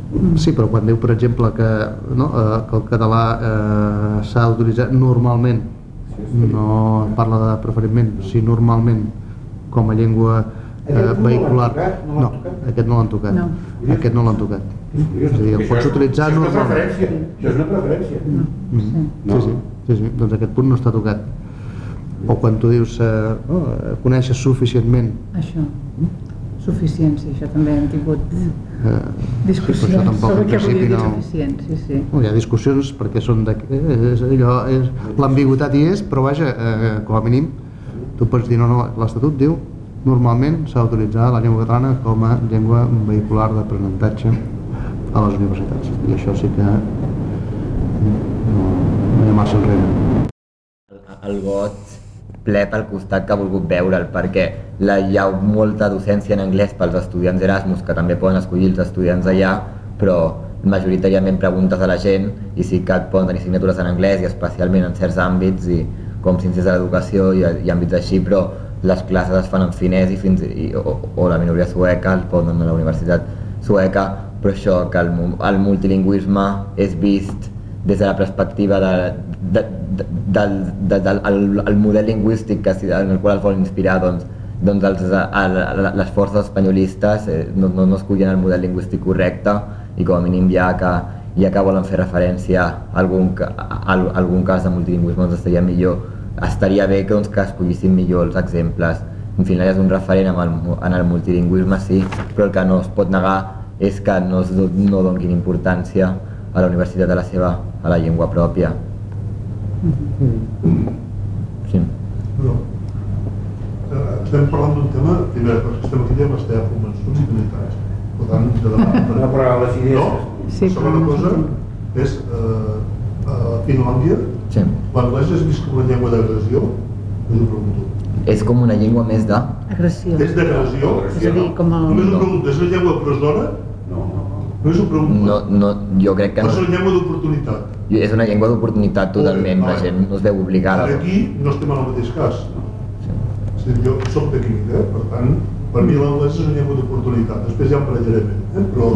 Sí, però quan diu, per exemple, que, no, eh, que el català eh, s'ha d'utilitzar normalment, no parla de preferentment, sí, normalment, com a llengua eh, vehicular. No, aquest no l'han tocat. No. Aquest no l'han tocat. És a dir, el pots utilitzar normalment. Això és una preferència. Mm. Sí, sí, sí, sí, doncs aquest punt no està tocat. O quan tu dius eh, oh, coneixes suficientment. Això, suficiència, això també hem tingut eh, discussions sí, sobre què volia dir no... suficient, sí, sí. No, hi ha discussions perquè són de... És allò, és... l'ambigüitat hi és, però vaja, eh, com a mínim, tu pots dir, no, no, l'Estatut diu normalment s'ha d'utilitzar la llengua catalana com a llengua vehicular d'aprenentatge a les universitats, i això sí que no, no hi ha massa enrere. El got ple pel costat que ha volgut veure'l, perquè la, hi ha molta docència en anglès pels estudiants Erasmus, que també poden escollir els estudiants allà, però majoritàriament preguntes a la gent i sí que et poden tenir signatures en anglès i especialment en certs àmbits i com ciències de l'educació i, i àmbits així, però les classes es fan en finès i fins, i, o, o la minoria sueca el poden a la universitat sueca, però això que el, el multilingüisme és vist des de la perspectiva de, de, de, del, de, del el, el model lingüístic que, en el qual es vol inspirar, doncs, doncs els, el, les forces espanyolistes eh, no, no, no escullen el model lingüístic correcte i com a mínim ja que, ja que volen fer referència a algun, a, a algun cas de multilingüisme, doncs estaria millor, estaria bé que, doncs, que escollissin millor els exemples. En Finlàndia és un referent en el, en el multilingüisme, sí, però el que no es pot negar és que no, es, no donin importància a la universitat a la seva, a la llengua pròpia. Sí. No. Estem parlant d'un tema, primer, perquè estem aquí ja amb estar convençuts i militars. Per tant, de debat. No, però les idees... No, sí, la segona cosa és eh, a Finlàndia, Sí. l'anglès és vist com una llengua d'agressió, no us ho pregunto. És com una llengua més de... Agressió. És d'agressió? És a dir, com el... Només ho pregunto, és una llengua opressora? No. Només ho pregunto. No, no, jo crec que O és no. una llengua d'oportunitat? És una llengua d'oportunitat totalment, la gent no es veu obligada. Ara aquí no estem en el mateix cas. És a dir, jo soc de química, eh? Per tant, per mi l'anglès és una llengua d'oportunitat. Després ja em barallarem, eh? Però,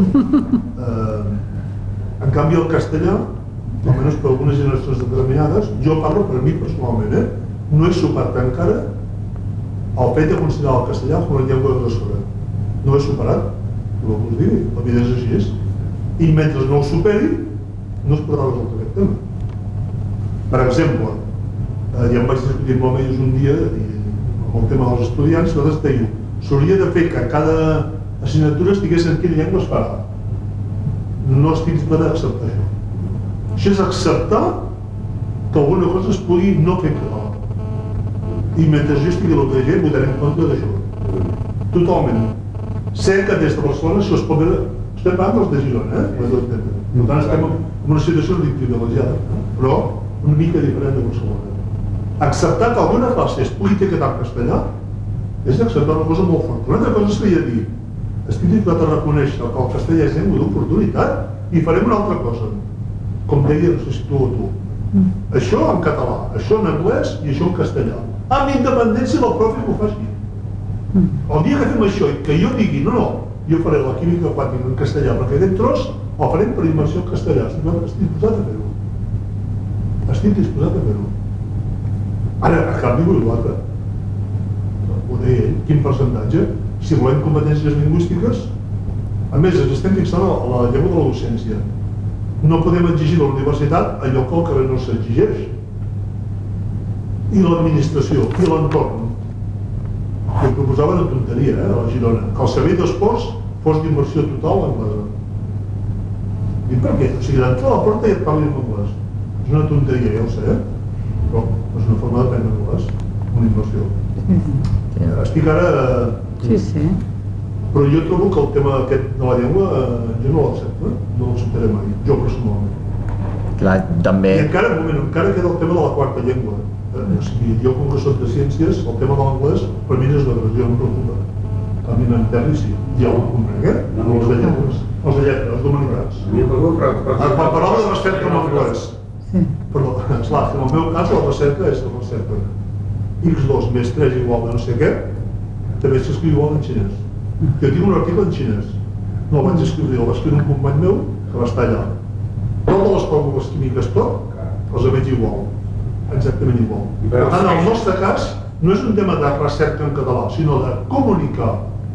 eh, en canvi, el castellà, almenys per algunes generacions determinades, jo parlo per mi personalment, eh? No he superat encara el fet de considerar el castellà com una llengua agressora. No he superat, no us digui, la vida és així. I mentre no ho superi, no es podrà resoldre aquest tema. Per exemple, eh, ja em vaig discutir amb ells un dia i, amb el tema dels estudiants, nosaltres deia, s'hauria de fer que cada assignatura estigués en quina llengua es farà. No estic disposat a acceptar això. Això és acceptar que alguna cosa es pugui no fer en català. I mentre jo estigui a l'O T G votaré en contra d'això. Totalment. Sé que des de Barcelona això es pot veure... Estem parlant dels de Girona, eh? Per tant, estem en una situació privilegiada, però una mica diferent de Barcelona. Acceptar que alguna classe es pugui fer en castellà és acceptar una cosa molt forta. Una altra cosa seria dir, estic disposat a reconèixer que el castellà és llengua d'oportunitat i farem una altra cosa. Com deia, no sé si tu o tu. Això en català, això en anglès i això en castellà. Amb independència del profe que ho faci. El dia que fem això i que jo digui, no, no, jo faré la química quàntica en castellà, perquè aquest tros el farem per immersió en castellà. Estic disposat a fer-ho. Estic disposat a fer-ho. Ara, a canvi, vull l'altre. Ho deia ell, quin percentatge? Si volem competències lingüístiques, a més, ens estem fixant a la llengua de la docència. No podem exigir a la universitat allò que al carrer no s'exigeix. I l'administració, i l'entorn. Jo proposava una tonteria, eh, a la Girona, que el servei d'esports fos d'immersió total anglesa. I per què? O sigui, d'entrar a la porta i et parli en anglès. És una tonteria, ja ho sé, eh? Però és una forma d'aprendre anglès, una immersió. Sí. Estic ara... Sí, sí. Però jo trobo que el tema aquest de la llengua eh, jo no l'accepto, eh? No l'acceptaré mai, jo personalment. Clar, també... I encara, un moment, encara queda el tema de la quarta llengua. Eh? O sigui, jo com que soc de ciències, el tema de l'anglès per mi és una agressió, no em preocupa. A mi m'enterri sí, ja ho comprenc, eh? No, els de lletres, els de lletres, els d'humanitats. Per parlar de recerca en anglès. Sí. Però, esclar, en el meu cas la recerca és la recerca. ics dos més tres igual de no sé què, també s'escriu igual en xinès. Jo tinc un article en xinès. no el vaig escriure jo, el va escriure un company meu que va estar allà. Totes les fórmules químiques, tot, els veig igual, exactament igual. Per tant, en el nostre cas, no és un tema de recerca en català, sinó de comunicar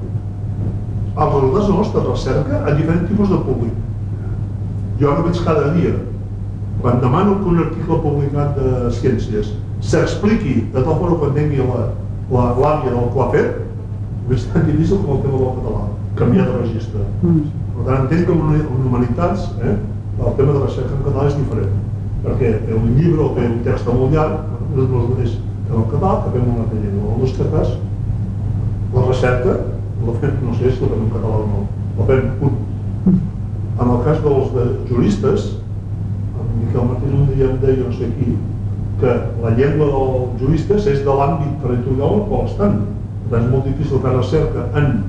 els resultats de la nostra recerca a diferents tipus de públic. Jo ara veig cada dia, quan demano que un article publicat de ciències s'expliqui de tal forma que entengui l'àrea del que l'ha fet, veig tan difícil com el tema del català, canviar de registre. Per tant, entenc que en humanitats el tema de recerca en català és diferent, perquè un llibre o un text molt llarg no és el mateix que en el català que fem una altra llengua. En el nostre cas, la recerca la fem, no sé si la fem en català o no, la fem punt. En el cas dels juristes, en Miquel Martí un dia em deia, no sé qui, que la llengua dels juristes és de l'àmbit territorial al qual estan. Per tant, és molt difícil fer recerca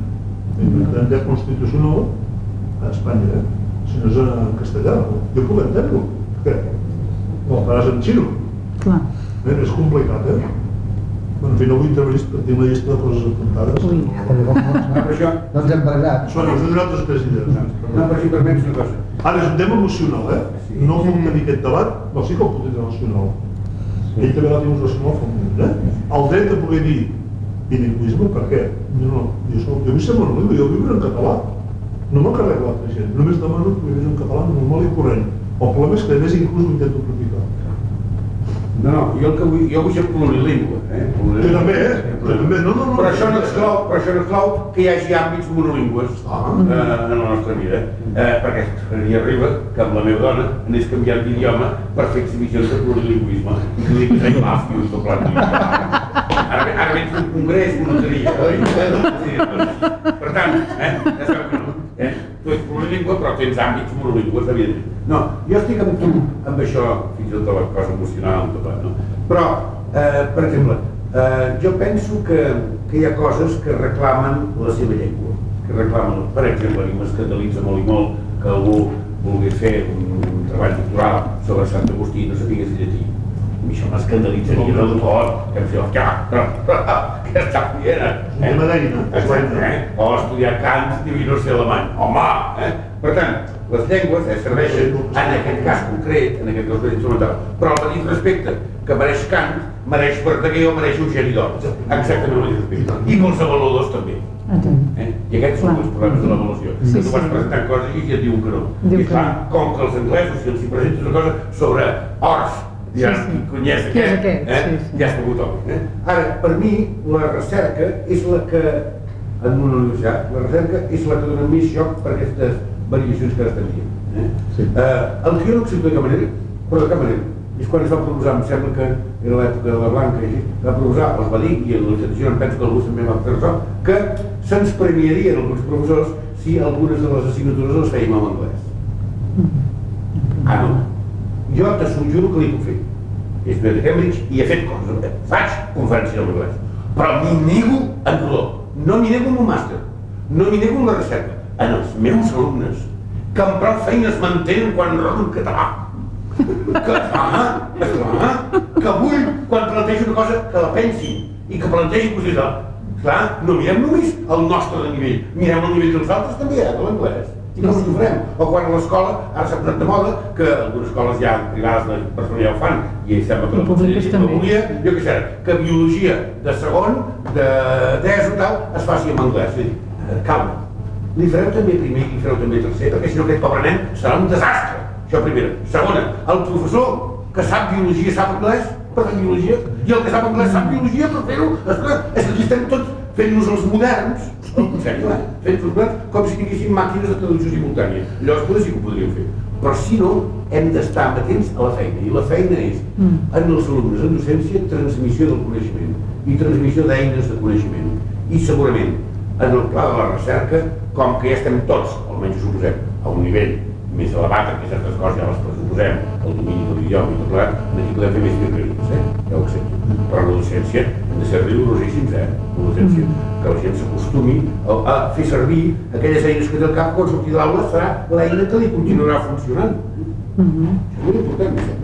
en dret constitucional a Espanya, si no és en castellà. Jo puc entendre-ho, perquè no el faràs en xino. És complicat, eh? En fi, no vull intervenir perquè tinc una llista de coses apuntades. No ens hem barallat. Són els d'un altres tres idees. No, però si permets una cosa. Ara, és un tema emocional, eh? No puc tenir aquest debat, però sí que el puc tenir emocional. Ell també l'ha tingut emocional fa un moment, eh? El dret de poder dir bilingüisme, per què? No, jo vull ser monolingüe, jo vull viure en català. No m'encarrego l'altra gent, només demano que viure en català normal i corrent. El problema és que a més inclús ho intento practicar. No, no, jo el que vull, jo vull ser plurilingüe, eh? Jo també, eh? També, no, no, no. Però això no exclou, però això no exclou que hi hagi àmbits monolingües en la nostra vida, perquè hi arriba que amb la meva dona anés canviant d'idioma per fer exhibicions de plurilingüisme i que li dic, ai, mafio, i tot plat. Ara vens d'un congrés, una loteria, oi? Per tant, eh, ja sabeu que no. Tu ets plurilingüe, però tens àmbits monolingües, evidentment. No, jo estic amb tu, amb això, fins i tot de la cosa emocional, tot no? Però, per exemple, jo penso que hi ha coses que reclamen la seva llengua, que reclamen, per exemple, a mi m'escandalitza molt i molt que algú volgués fer un treball doctoral sobre Sant Agustí i no sapigués llatí. A mi això m'escandalitzaria del tot, que em feia, que està fient, eh? Una d'eina. O estudiar Kant i no sé alemany. Home, eh? Per tant, les llengües serveixen, en aquest cas concret, en aquest cas instrumental, però el mateix respecte que mereix Kant, mereix Verdaguer o mereix Eugeni d'Or. Exactament el mateix respecte. I pels avaluadors també. I aquests són els problemes de l'avaluació. Que tu vas presentant coses i et diuen que no. I clar, com que els anglesos, si els hi presentes una cosa sobre ors, diran, qui conyeix aquest, ja has pogut obrir. Ara, per mi, la recerca és la que, en una universitat, la recerca és la que dona més xoc per aquestes variacions que ara estem dient. El que jo no accepto de cap manera, però de cap manera, és quan es va proposar, em sembla que era l'època de la Blanca, i va proposar, els va dir, i a l'organització em penso que algú també va fer això, que se'ns premiarien alguns professors si algunes de les assignatures les fèiem en anglès. Ah, no. Jo t'assumio que li puc fer. He estudiat a Cambridge i he fet coses, faig conferències en anglès, però m'hi nego en rodó, no m'hi nego en un màster, no m'hi nego en la recerca, en els meus alumnes, que amb prou feines m'entenen quan rodo en català, que fa, esclar, que vull quan plantejo una cosa que la pensin i que plantegi coses. Clar, no mirem només el nostre nivell, mirem el nivell dels altres també, de l'anglès. I com ens ho farem? O quan a l'escola, ara s'ha posat de moda, que algunes escoles ja privades de persones ja ho fan, i sembla que la conselleria no volia, jo què sé, que biologia de segon, de d'ESO o tal, es faci en anglès. És a dir, calma, li fareu també primer i li fareu també tercer, perquè si no aquest pobre nen serà un desastre. Això primera. Segona, el professor que sap biologia sap anglès per fer biologia, i el que sap anglès sap biologia per fer-ho. És que aquí estem tots fent-nos els moderns, fent-nos moderns com si tinguéssim màquines de traducció simultània. Llavors potser sí que ho podríem fer. Però si no, hem d'estar atents a la feina. I la feina és, en els alumnes en docència, transmissió del coneixement i transmissió d'eines de coneixement. I segurament, en el pla de la recerca, com que ja estem tots, almenys ho suposem, a un nivell més elevat, que certes coses ja les pressuposem, el domini de l'idioma i tot plegat, aquí podem fer més microïnes, eh? Ja ho accepto. Però en la docència hem de ser rigorosíssims, eh? En la docència, que la gent s'acostumi a fer servir aquelles eines que té al cap quan sortir de l'aula serà l'eina que li continuarà funcionant. Això és molt important, això.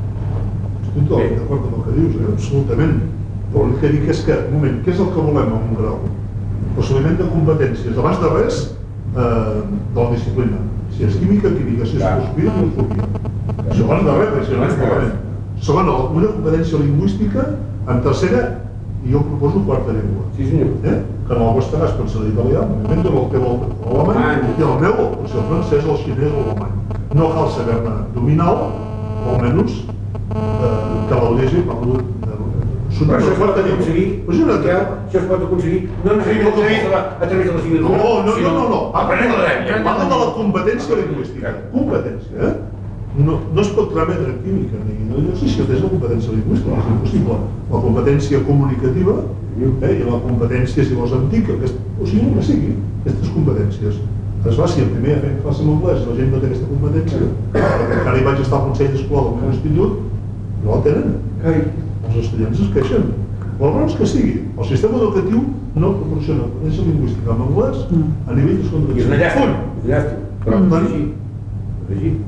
Estic tot d'acord amb el que dius, eh? Absolutament. Però el que dic és que, un moment, què és el que volem en un grau? Procediment de competències. Abans de res, de la disciplina. Si és química, química, si és filosofia, filosofia. Això abans de res, si no és clarament. Segona, una competència lingüística, en tercera, i jo proposo quarta llengua. Sí, senyor. Eh? Que en el vostre cas pensa l'italià, el teu el teu l'alemany, i el meu, o sigui, el francès, el xinès o l'alemany. No cal saber-ne dominar-lo, o almenys que l'audiència parlo però això es pot aconseguir, això es pot aconseguir, no necessàriament a través de la signatura, no, no, no, no, aprenent la llengua. Parla de la competència lingüística, competència, eh? No, no es pot trametre en química, ni no sé si és la competència lingüística, és impossible. La competència comunicativa eh, i la competència, si vols, antica, o sigui, el que sigui, aquestes competències. És clar, si el primer fem classe en anglès la gent no té aquesta competència, perquè encara hi vaig estar al Consell d'Escola del meu institut, no la tenen. Els estudiants es queixen. Les raons que sigui, el sistema educatiu no proporciona competència lingüística en anglès a nivell d'escola. I és una llàstima, és una llàstima, però és així. És així.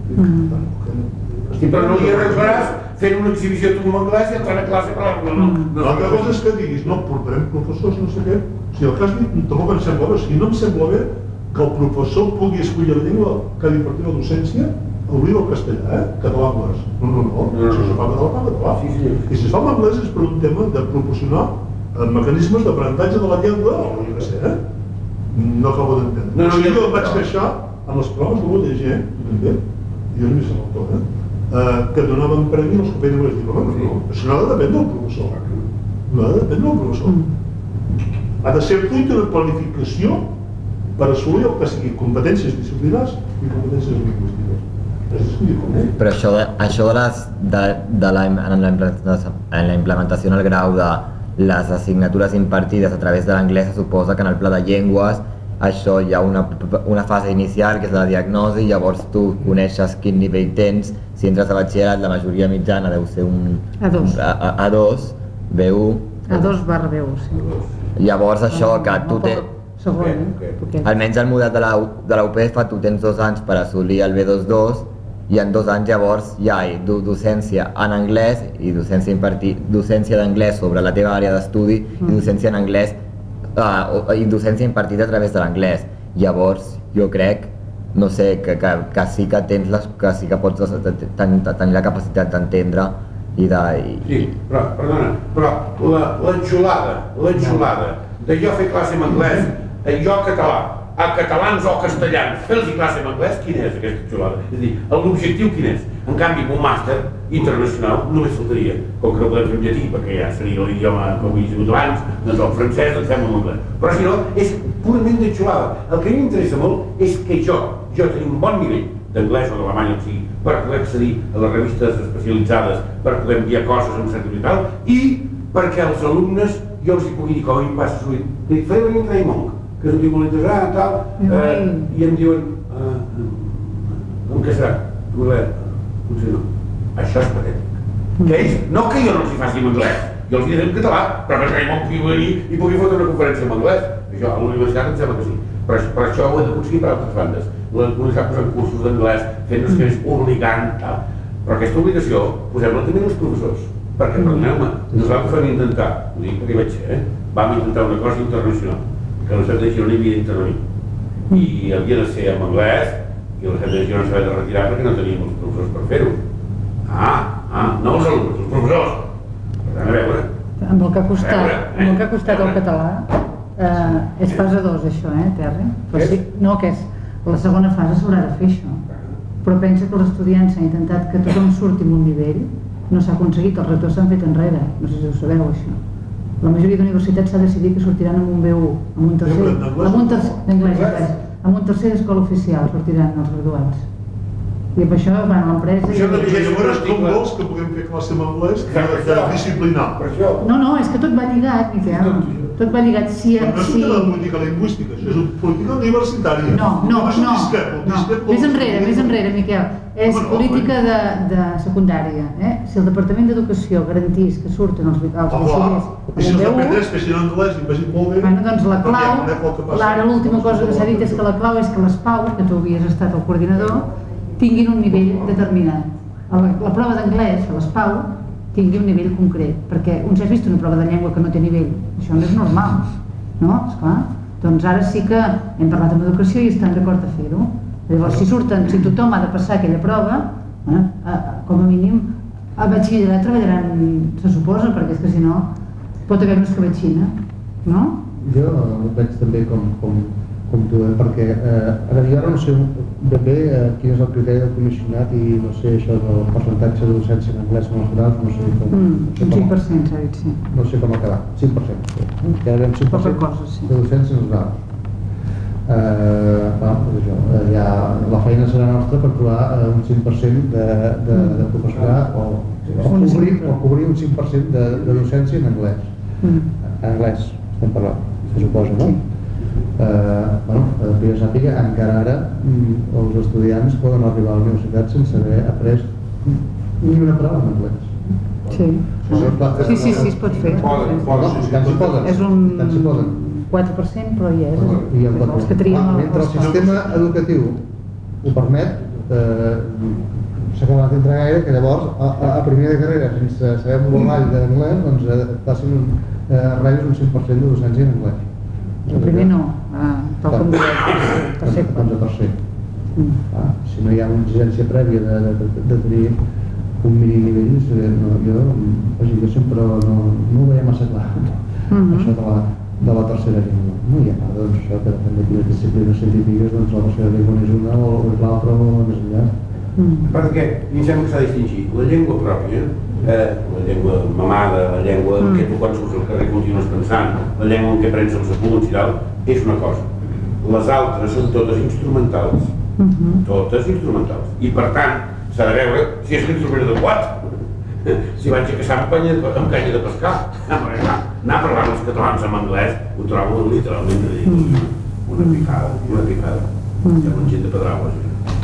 Sí, però no li arreglaràs fent una exhibició tu en anglès i entrant a classe per la... L'altra cosa és que diguis, no, portarem professors, no sé què. O sigui, el cas tampoc em sembla bé, o sigui, no em sembla bé que el professor pugui escollir la llengua que ha d'impartir la docència oblida el castellà, eh? Català anglès. No, no, no, si es fa català, fa català. I si es fa en anglès és per un tema de proporcionar mecanismes d'aprenentatge de la llengua, o jo què sé, eh? No acabo d'entendre. O sigui, jo em vaig queixar en les proves de l'U D G, també, i jo no m'hi sé l'autor, eh? Que donaven premi als que feien anglès. Dic, home, no, això no ha de dependre del professor. No ha de dependre del professor. Ha de ser fruit d'una planificació per assolir el que sigui competències disciplinars i competències lingüístiques. Però això de, això de, les, de, de la, en, la en la implementació en el grau de les assignatures impartides a través de l'anglès se suposa que en el pla de llengües això hi ha una, una fase inicial que és la diagnosi, llavors tu coneixes quin nivell tens, si entres a batxillerat la majoria mitjana deu ser un A dos, B u A dos barra B u, sí. Llavors això que tu tens segon, eh? Almenys el model de la, de la U P F tu tens dos anys per assolir el B dos dos i en dos anys llavors hi ha docència en anglès i docència, docència d'anglès sobre la teva àrea d'estudi mm. i docència en anglès uh, i docència impartida a través de l'anglès. Llavors jo crec, no sé, que, que, que sí que tens les, que sí que pots tenir ten, la capacitat d'entendre i de... I... Sí, però, perdona, però l'enxulada, l'enxulada de jo fer classe en anglès, jo català, a catalans o castellans, fer-los classe en anglès, quina és aquesta xulada? És a dir, l'objectiu quin és? En canvi, un màster internacional només faltaria, com que no podem fer en llatí, perquè ja seria l'idioma que ho he sigut abans, doncs el francès el fem en anglès. Però si no, és purament de xulada. El que a mi m'interessa molt és que jo, jo tenim un bon nivell d'anglès o d'alemany, o sigui, per poder accedir a les revistes especialitzades, per poder enviar coses amb certificat i perquè els alumnes jo els hi pugui dir com a mi passa sovint. Dic, faré venir un Raimon, que és un tipus interessant, tal, eh, i em diuen, eh, com que serà? Voler, potser no. Això és patètic. Que ells, no que jo no els hi faci en anglès, jo els hi diré en català, però que Raimon pugui venir i pugui fotre una conferència en anglès. Això a la universitat em sembla que sí. Però, però això ho he d'aconseguir per altres bandes. La universitat posant cursos d'anglès, fent-nos que és obligant, tal. Però aquesta obligació, posem-la també als professors. Perquè, perdoneu-me, nosaltres vam intentar, ho dic perquè hi vaig ser, eh? Vam intentar una cosa internacional, que la Universitat de Girona hi havia d'intervenir. I havia de ser en anglès, i la Universitat de Girona s'havia de retirar perquè no teníem els professors per fer-ho. Ah, ah, no els alumnes, els professors. Per tant, a veure... Amb el que ha costat, amb el que ha costat el català, eh, és fase dos, això, eh, Terri? Però sí, no, que és la segona fase s'haurà de fer això. Però pensa que els estudiants han intentat que tothom surti amb un nivell, no s'ha aconseguit, els rectors s'han fet enrere, no sé si ho sabeu això. La majoria d'universitats s'ha decidit que sortiran amb un B u, amb un tercer, amb un tercer, d'anglès, amb un tercer d'escola oficial sortiran els graduats. I per això van a l'empresa i... Això no diria, llavors com vols que puguem fer classe en anglès de disciplinar? No, no, és que tot va lligat, Miquel. Tot va lligat, si... Però no és una política lingüística, això és una política universitària. No, no, no, més enrere, més enrere, Miquel. És política de secundària. Si el Departament d'Educació garantís que surten els bachillers... I si els aprendrés que si en anglès i vegin molt bé... Doncs la clau, ara l'última cosa que s'ha dit és que la clau és que les P A U, que tu havies estat el coordinador, tinguin un nivell determinat. La prova d'anglès, a les P A U, tingui un nivell concret, perquè un ja has vist una prova de llengua que no té nivell, això no és normal, no? Esclar. Doncs ara sí que hem parlat amb educació i estan d'acord a fer-ho. Llavors, si surten, si tothom ha de passar aquella prova, eh, com a mínim, a batxillerat treballaran, se suposa, perquè és que si no pot haver una escabatxina, no? Jo ho veig també com, com, com tu, eh? perquè eh, ara jo ara no sé ben bé eh, quin és el criteri del comissionat i no sé això del percentatge de docència en anglès en els graus, no sé com... Mm, no sé un com, cinc per cent s'ha dit, sí. no sé com acabar, cinc per cent. Sí. Ja veiem cinc per cent Poca cosa, sí. de docència en els graus. Eh, bueno, doncs això, eh, ja, la feina serà nostra per trobar eh, un cinc per cent de, de, de professorat o, o, cobrir, o cobrir un cinc per cent de, de docència en anglès. Mm. En anglès estem parlant, se suposa, no? Sí. Eh, bueno, que jo sàpiga, encara ara mm, els estudiants poden arribar a la universitat sense haver après ni una paraula en anglès. Sí, sí, sí, sí, es pot fer. Poden, poden, sí, sí, tant s'hi poden. És un tant s'hi poden. quatre per cent, però ja és. I el Els que trien ah, mentre el sistema educatiu ho permet, eh, s'ha acabat d'entrar gaire que llavors a, a, a primer de carrera, sense saber un bon ball d'anglès, doncs eh, passin un, eh, rebis un cinc per cent de docència en anglès. El primer no, ah, tal com deia, el tercer. onze per cent. Mm. Ah, si no hi ha una exigència prèvia de, de, de, de tenir un mínim nivell, no, jo, vaja, jo sempre no, no ho veia massa clar, mm-hmm. això de la, de la tercera llengua. No hi ha part, doncs, això que depèn de quines disciplines científiques, doncs la tercera llengua és una o és l'altra o més enllà. Mm. Perquè em sembla que s'ha de distingir la llengua pròpia, eh, la llengua mamada, la llengua en mm. què tu quan surts al carrer continues pensant, la llengua en què prens els apunts i tal, és una cosa. Les altres són totes instrumentals, mm-hmm. totes instrumentals. I per tant, s'ha de veure si és l'instrument adequat. Si vaig a caçar amb canya, amb canya de pescar, anar, anar parlant els catalans en anglès, ho trobo literalment ridícul. Una picada, una picada. Sembla gent de Pedraues.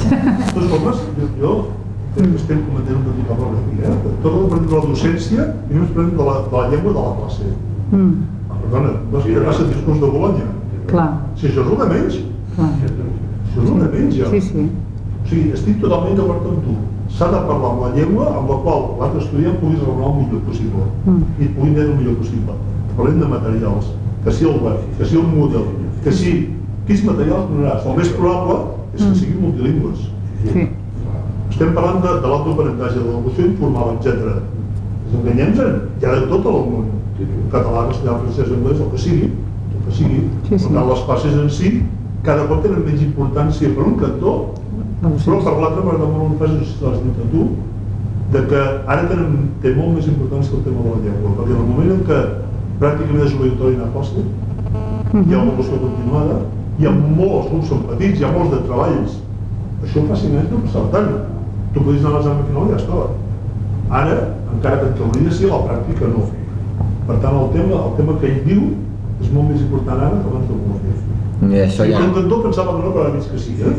De totes formes, jo, jo crec que estem cometent un petit error aquí, eh? Tot el que de la docència i només parlem de la, de la llengua de la classe. Mm. Perdona, no sé què passa el discurs de Bologna. Clar. Si això és el de menys, clar. Això és el de menys, ja. Sí, sí. O sigui, estic totalment d'acord amb tu. S'ha de parlar amb la llengua amb la qual l'altre estudiant pugui raonar el millor possible mm. i et pugui entendre el millor possible. Parlem de materials, que sigui el web, que sigui un model, que sigui quins materials donaràs. El més probable és que siguin multilingües. Sí. Estem parlant de, de l'autoaprenentatge, de l'educació informal, etcètera. Enganyem-nos, hi ha de tot el món. Català, castellà, francès, anglès, el que sigui, el que sigui. Sí, sí. Per tant, les classes en si, cada cop tenen menys importància per un cantó, però per l'altre, per damunt un pas, l'has dit a tu, de que ara tenen, té molt més importància el tema de la llengua, perquè en el moment en què pràcticament és obligatori anar a classe, hi ha una evolució continuada, hi ha molts, grups són petits, hi ha molts de treballs. Això fa cinc anys no passava tant. Tu podies anar a l'examen final i ja estava. Ara, encara que en teoria sí, la pràctica no. Per tant, el tema, el tema que ell diu és molt més important ara que abans de voler. I això ja... I per un cantó pensava que no, però ara mig que sí, eh?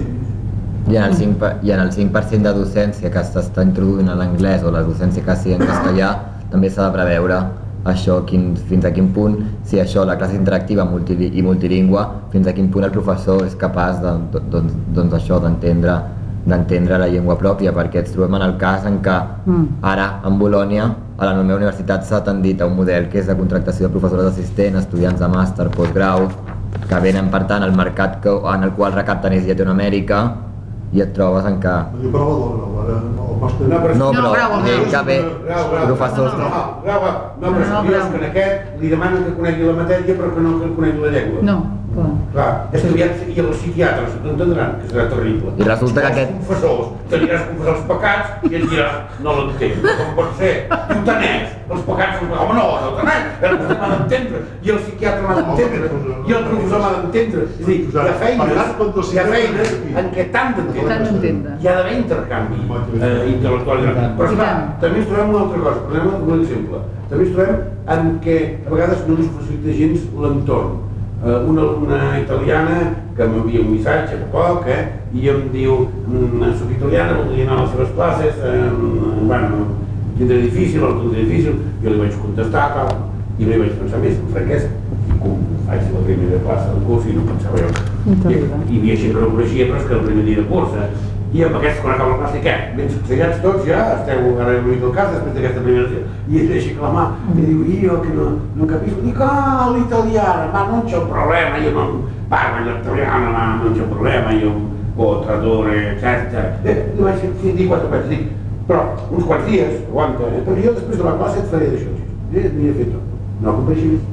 I en el cinc per cent, i en el cinc per cent de docència que s'està introduint a l'anglès o la docència que sigui en castellà, també s'ha de preveure això, quin, fins a quin punt, si això, la classe interactiva multi, i multilingüe, fins a quin punt el professor és capaç de, doncs, doncs això, d'entendre d'entendre la llengua pròpia, perquè ens trobem en el cas en què ara, en Bolònia, a la meva universitat s'ha tendit a un model que és de contractació de professores assistents, estudiants de màster, postgrau, que venen, per tant, al mercat que, en el qual recapten és Llatinoamèrica, i et trobes en què... Jo parava d'hora, ara, el màster... No, però, no, però no, que ve professors... No, no, no, no, però és curiós que en aquest li demanen que conegui la matèria però que no que conegui la llengua. No, clar. Clar, és que aviat, i els psiquiatres t'entendran que serà terrible. I resulta que aquest... Els confessors, t'aniràs a confessar els pecats i et diràs, no l'entenc, com pot ser? I ho tenés, els pecats, home no, no ho tenés, vostè m'ha d'entendre, i el psiquiatre m'ha d'entendre, i el professor m'ha d'entendre. És a dir, hi ha feines, hi ha feines en què t'han d'entendre. Hi ha d'haver intercanvi eh, intel·lectual. Però esclar, també ens trobem una altra cosa, posem un exemple. També ens trobem en què a vegades no ens facilita gens l'entorn. Uh, una alumna italiana que m'envia un missatge fa poc, eh, i em diu soc italiana, voldria anar a les seves classes, eh, bueno, tindré difícil, el tindré difícil, jo li vaig contestar, tal, i no hi vaig pensar més, amb franquesa, i com faig la primera classe del curs i no pensava jo. I hi havia gent que no coneixia, però és que el primer dia de curs, eh, I amb aquests, quan acaba la classe, què? Ben succellats tots ja, esteu ara una mica al cas després d'aquesta primera sessió. I ell deixa la mà i diu, io que no, no capisco, dic, ah, l'italiana, ma non c'è un problema, io non parlo l'italiano, ma non c'è un problema, io può tradurre, eccetera. Eh, vaig dir quatre peces, dic, però uns quants dies, aguanta, eh? Perquè jo després de la classe et faré d'això, eh, m'hi he fet tot, no compleixi més.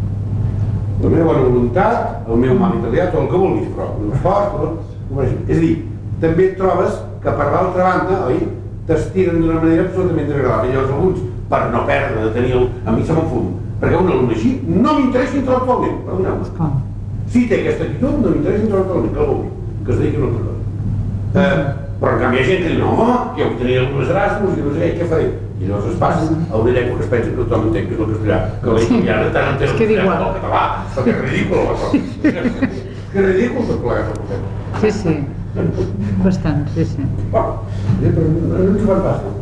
La meva bona voluntat, el meu mal italià, tot el que vulguis, però l'esforç, tot, compleixi. És a dir, també et trobes que per l'altra banda, oi, t'estiren d'una manera absolutament desagradable. I llavors alguns, per no perdre de tenir el... A mi se me'n fum, perquè un alumne així no m'interessa intel·lectualment, perdoneu-me. Si té aquesta actitud, no m'interessa intel·lectualment, que el vulgui, que es dediqui a una altra cosa. Eh, però en canvi hi ha gent que diu, no, que jo vull tenir alguns Erasmus i no sé què faré. I llavors es passa a una llengua que es pensa que tothom entén, que és el castellà, que la italiana tant entén el castellà el català, perquè és ridícul la cosa. Que ridícul tot plegat. Sí, sí. Bastant, sí, sí. Bueno, no ens ho fan fàcil.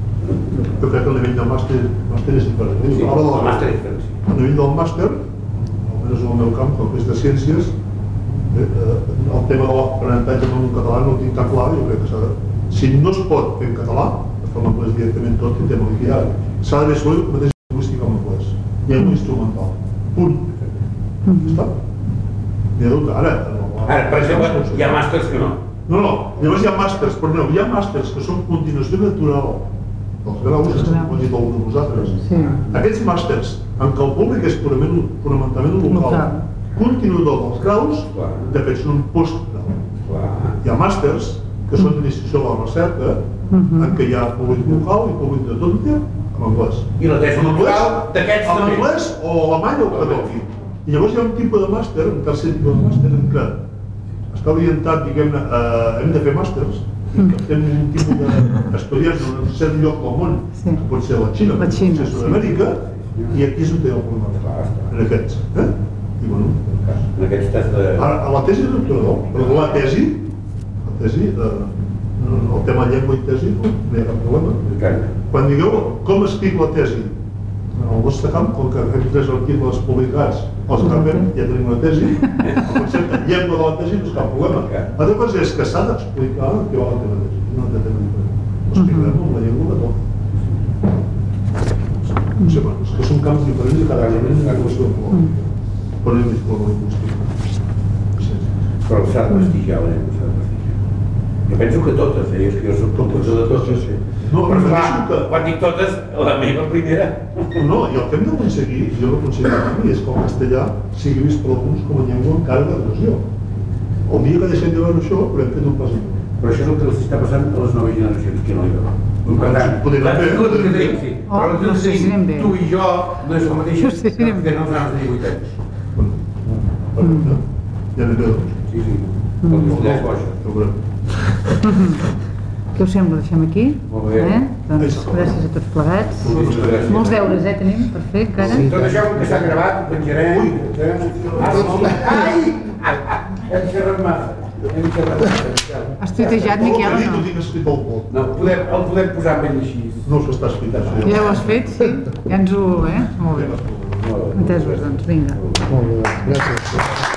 Jo crec que el nivell del màster, màster és diferent. Sí, el màster és diferent, sí. El nivell del màster, almenys en el meu camp, que és de ciències, eh, el tema de l'aprenentatge en català no ho tinc tan clar, jo crec que s'ha de... Si no es pot fer en català, de forma anglès directament tot el tema que hi ha, s'ha d'haver assolit el mateix lingüístic en anglès. Llengua instrumental. Punt. Ja està. N'hi ha dubte. Ara, Ara, per exemple, hi ha màsters que no. No, no, llavors hi ha màsters, però no, hi ha màsters que són continuació natural dels graus, que s'han dit algun de vosaltres. Sí. Aquests màsters, en què el públic és purament, fonamentalment local, continuador dels graus, de fet són un postgrau. Hi ha màsters que són d'iniciació de la recerca, en què hi ha públic local i públic de tot el temps, en anglès. I la tesi doctoral d'aquests també. En anglès o alemany o català. I llavors hi ha un tipus de màster, un tercer tipus de màster, en què està orientat, diguem-ne, eh, hem de fer màsters, i captem un tipus d'estudiants en un cert lloc del món, que pot ser la Xina, pot ser Sud-amèrica, i aquí és on té el problema, en aquests. Eh? I bueno, en aquests tests de... Ara, a la tesi de doctorador, però la tesi, la tesi, eh, el tema llengua i tesi, no hi ha cap problema. Quan digueu com escric la tesi, en el vostre camp, com que hem tres articles publicats, els acabem, ja tenim una tesi, el concepte llengua de la tesi no és cap problema. L'altra cosa és que s'ha d'explicar què va la teva tesi, no té tema diferent. Ho explicarem amb la llengua de tot. No sé, és que són camps diferents i cada element és una qüestió de color. Però no és color lingüístic. Però s'ha de prestigiar la llengua, s'ha de prestigiar. Jo penso que totes, eh? És que jo soc professor de totes. No, però clar, quan dic totes, la meva primera... No, i el que hem d'aconseguir, jo l'aconseguiré a mi, és que el castellà sigui vist per alguns com a llengua encara d'agressió. El dia que deixem de veure això, haurem fet un pas enrere. Però això és el que els està passant a les noves generacions, que no hi veuen. Per tant, podem anar bé. Que tenim, sí. Però no sé si anem bé. Tu i jo no és el mateix No sé si anem bé. que tenen els nanos de divuit anys. Bueno, ja anem bé, doncs. Sí, sí. El castellà és boja. Ja ho veurem. Què us sembla? Deixem aquí? Molt bé. Eh? Doncs gràcies a tots plegats. Moltes gràcies. Molts deures, eh, tenim per fer, encara. Tot això que està gravat, ho penjarem. Ah, sí, sí. Ai! Hem xerrat massa. Hem xerrat massa. Has tuitejat, Miquel, o no? no? Ho tinc escrit al pot. No, podem, el podem posar ben així. No s'està escrit això. Ja ho has fet, sí? Ja ens ho... eh? Molt bé. Entesos, doncs, vinga. Molt bé, gràcies.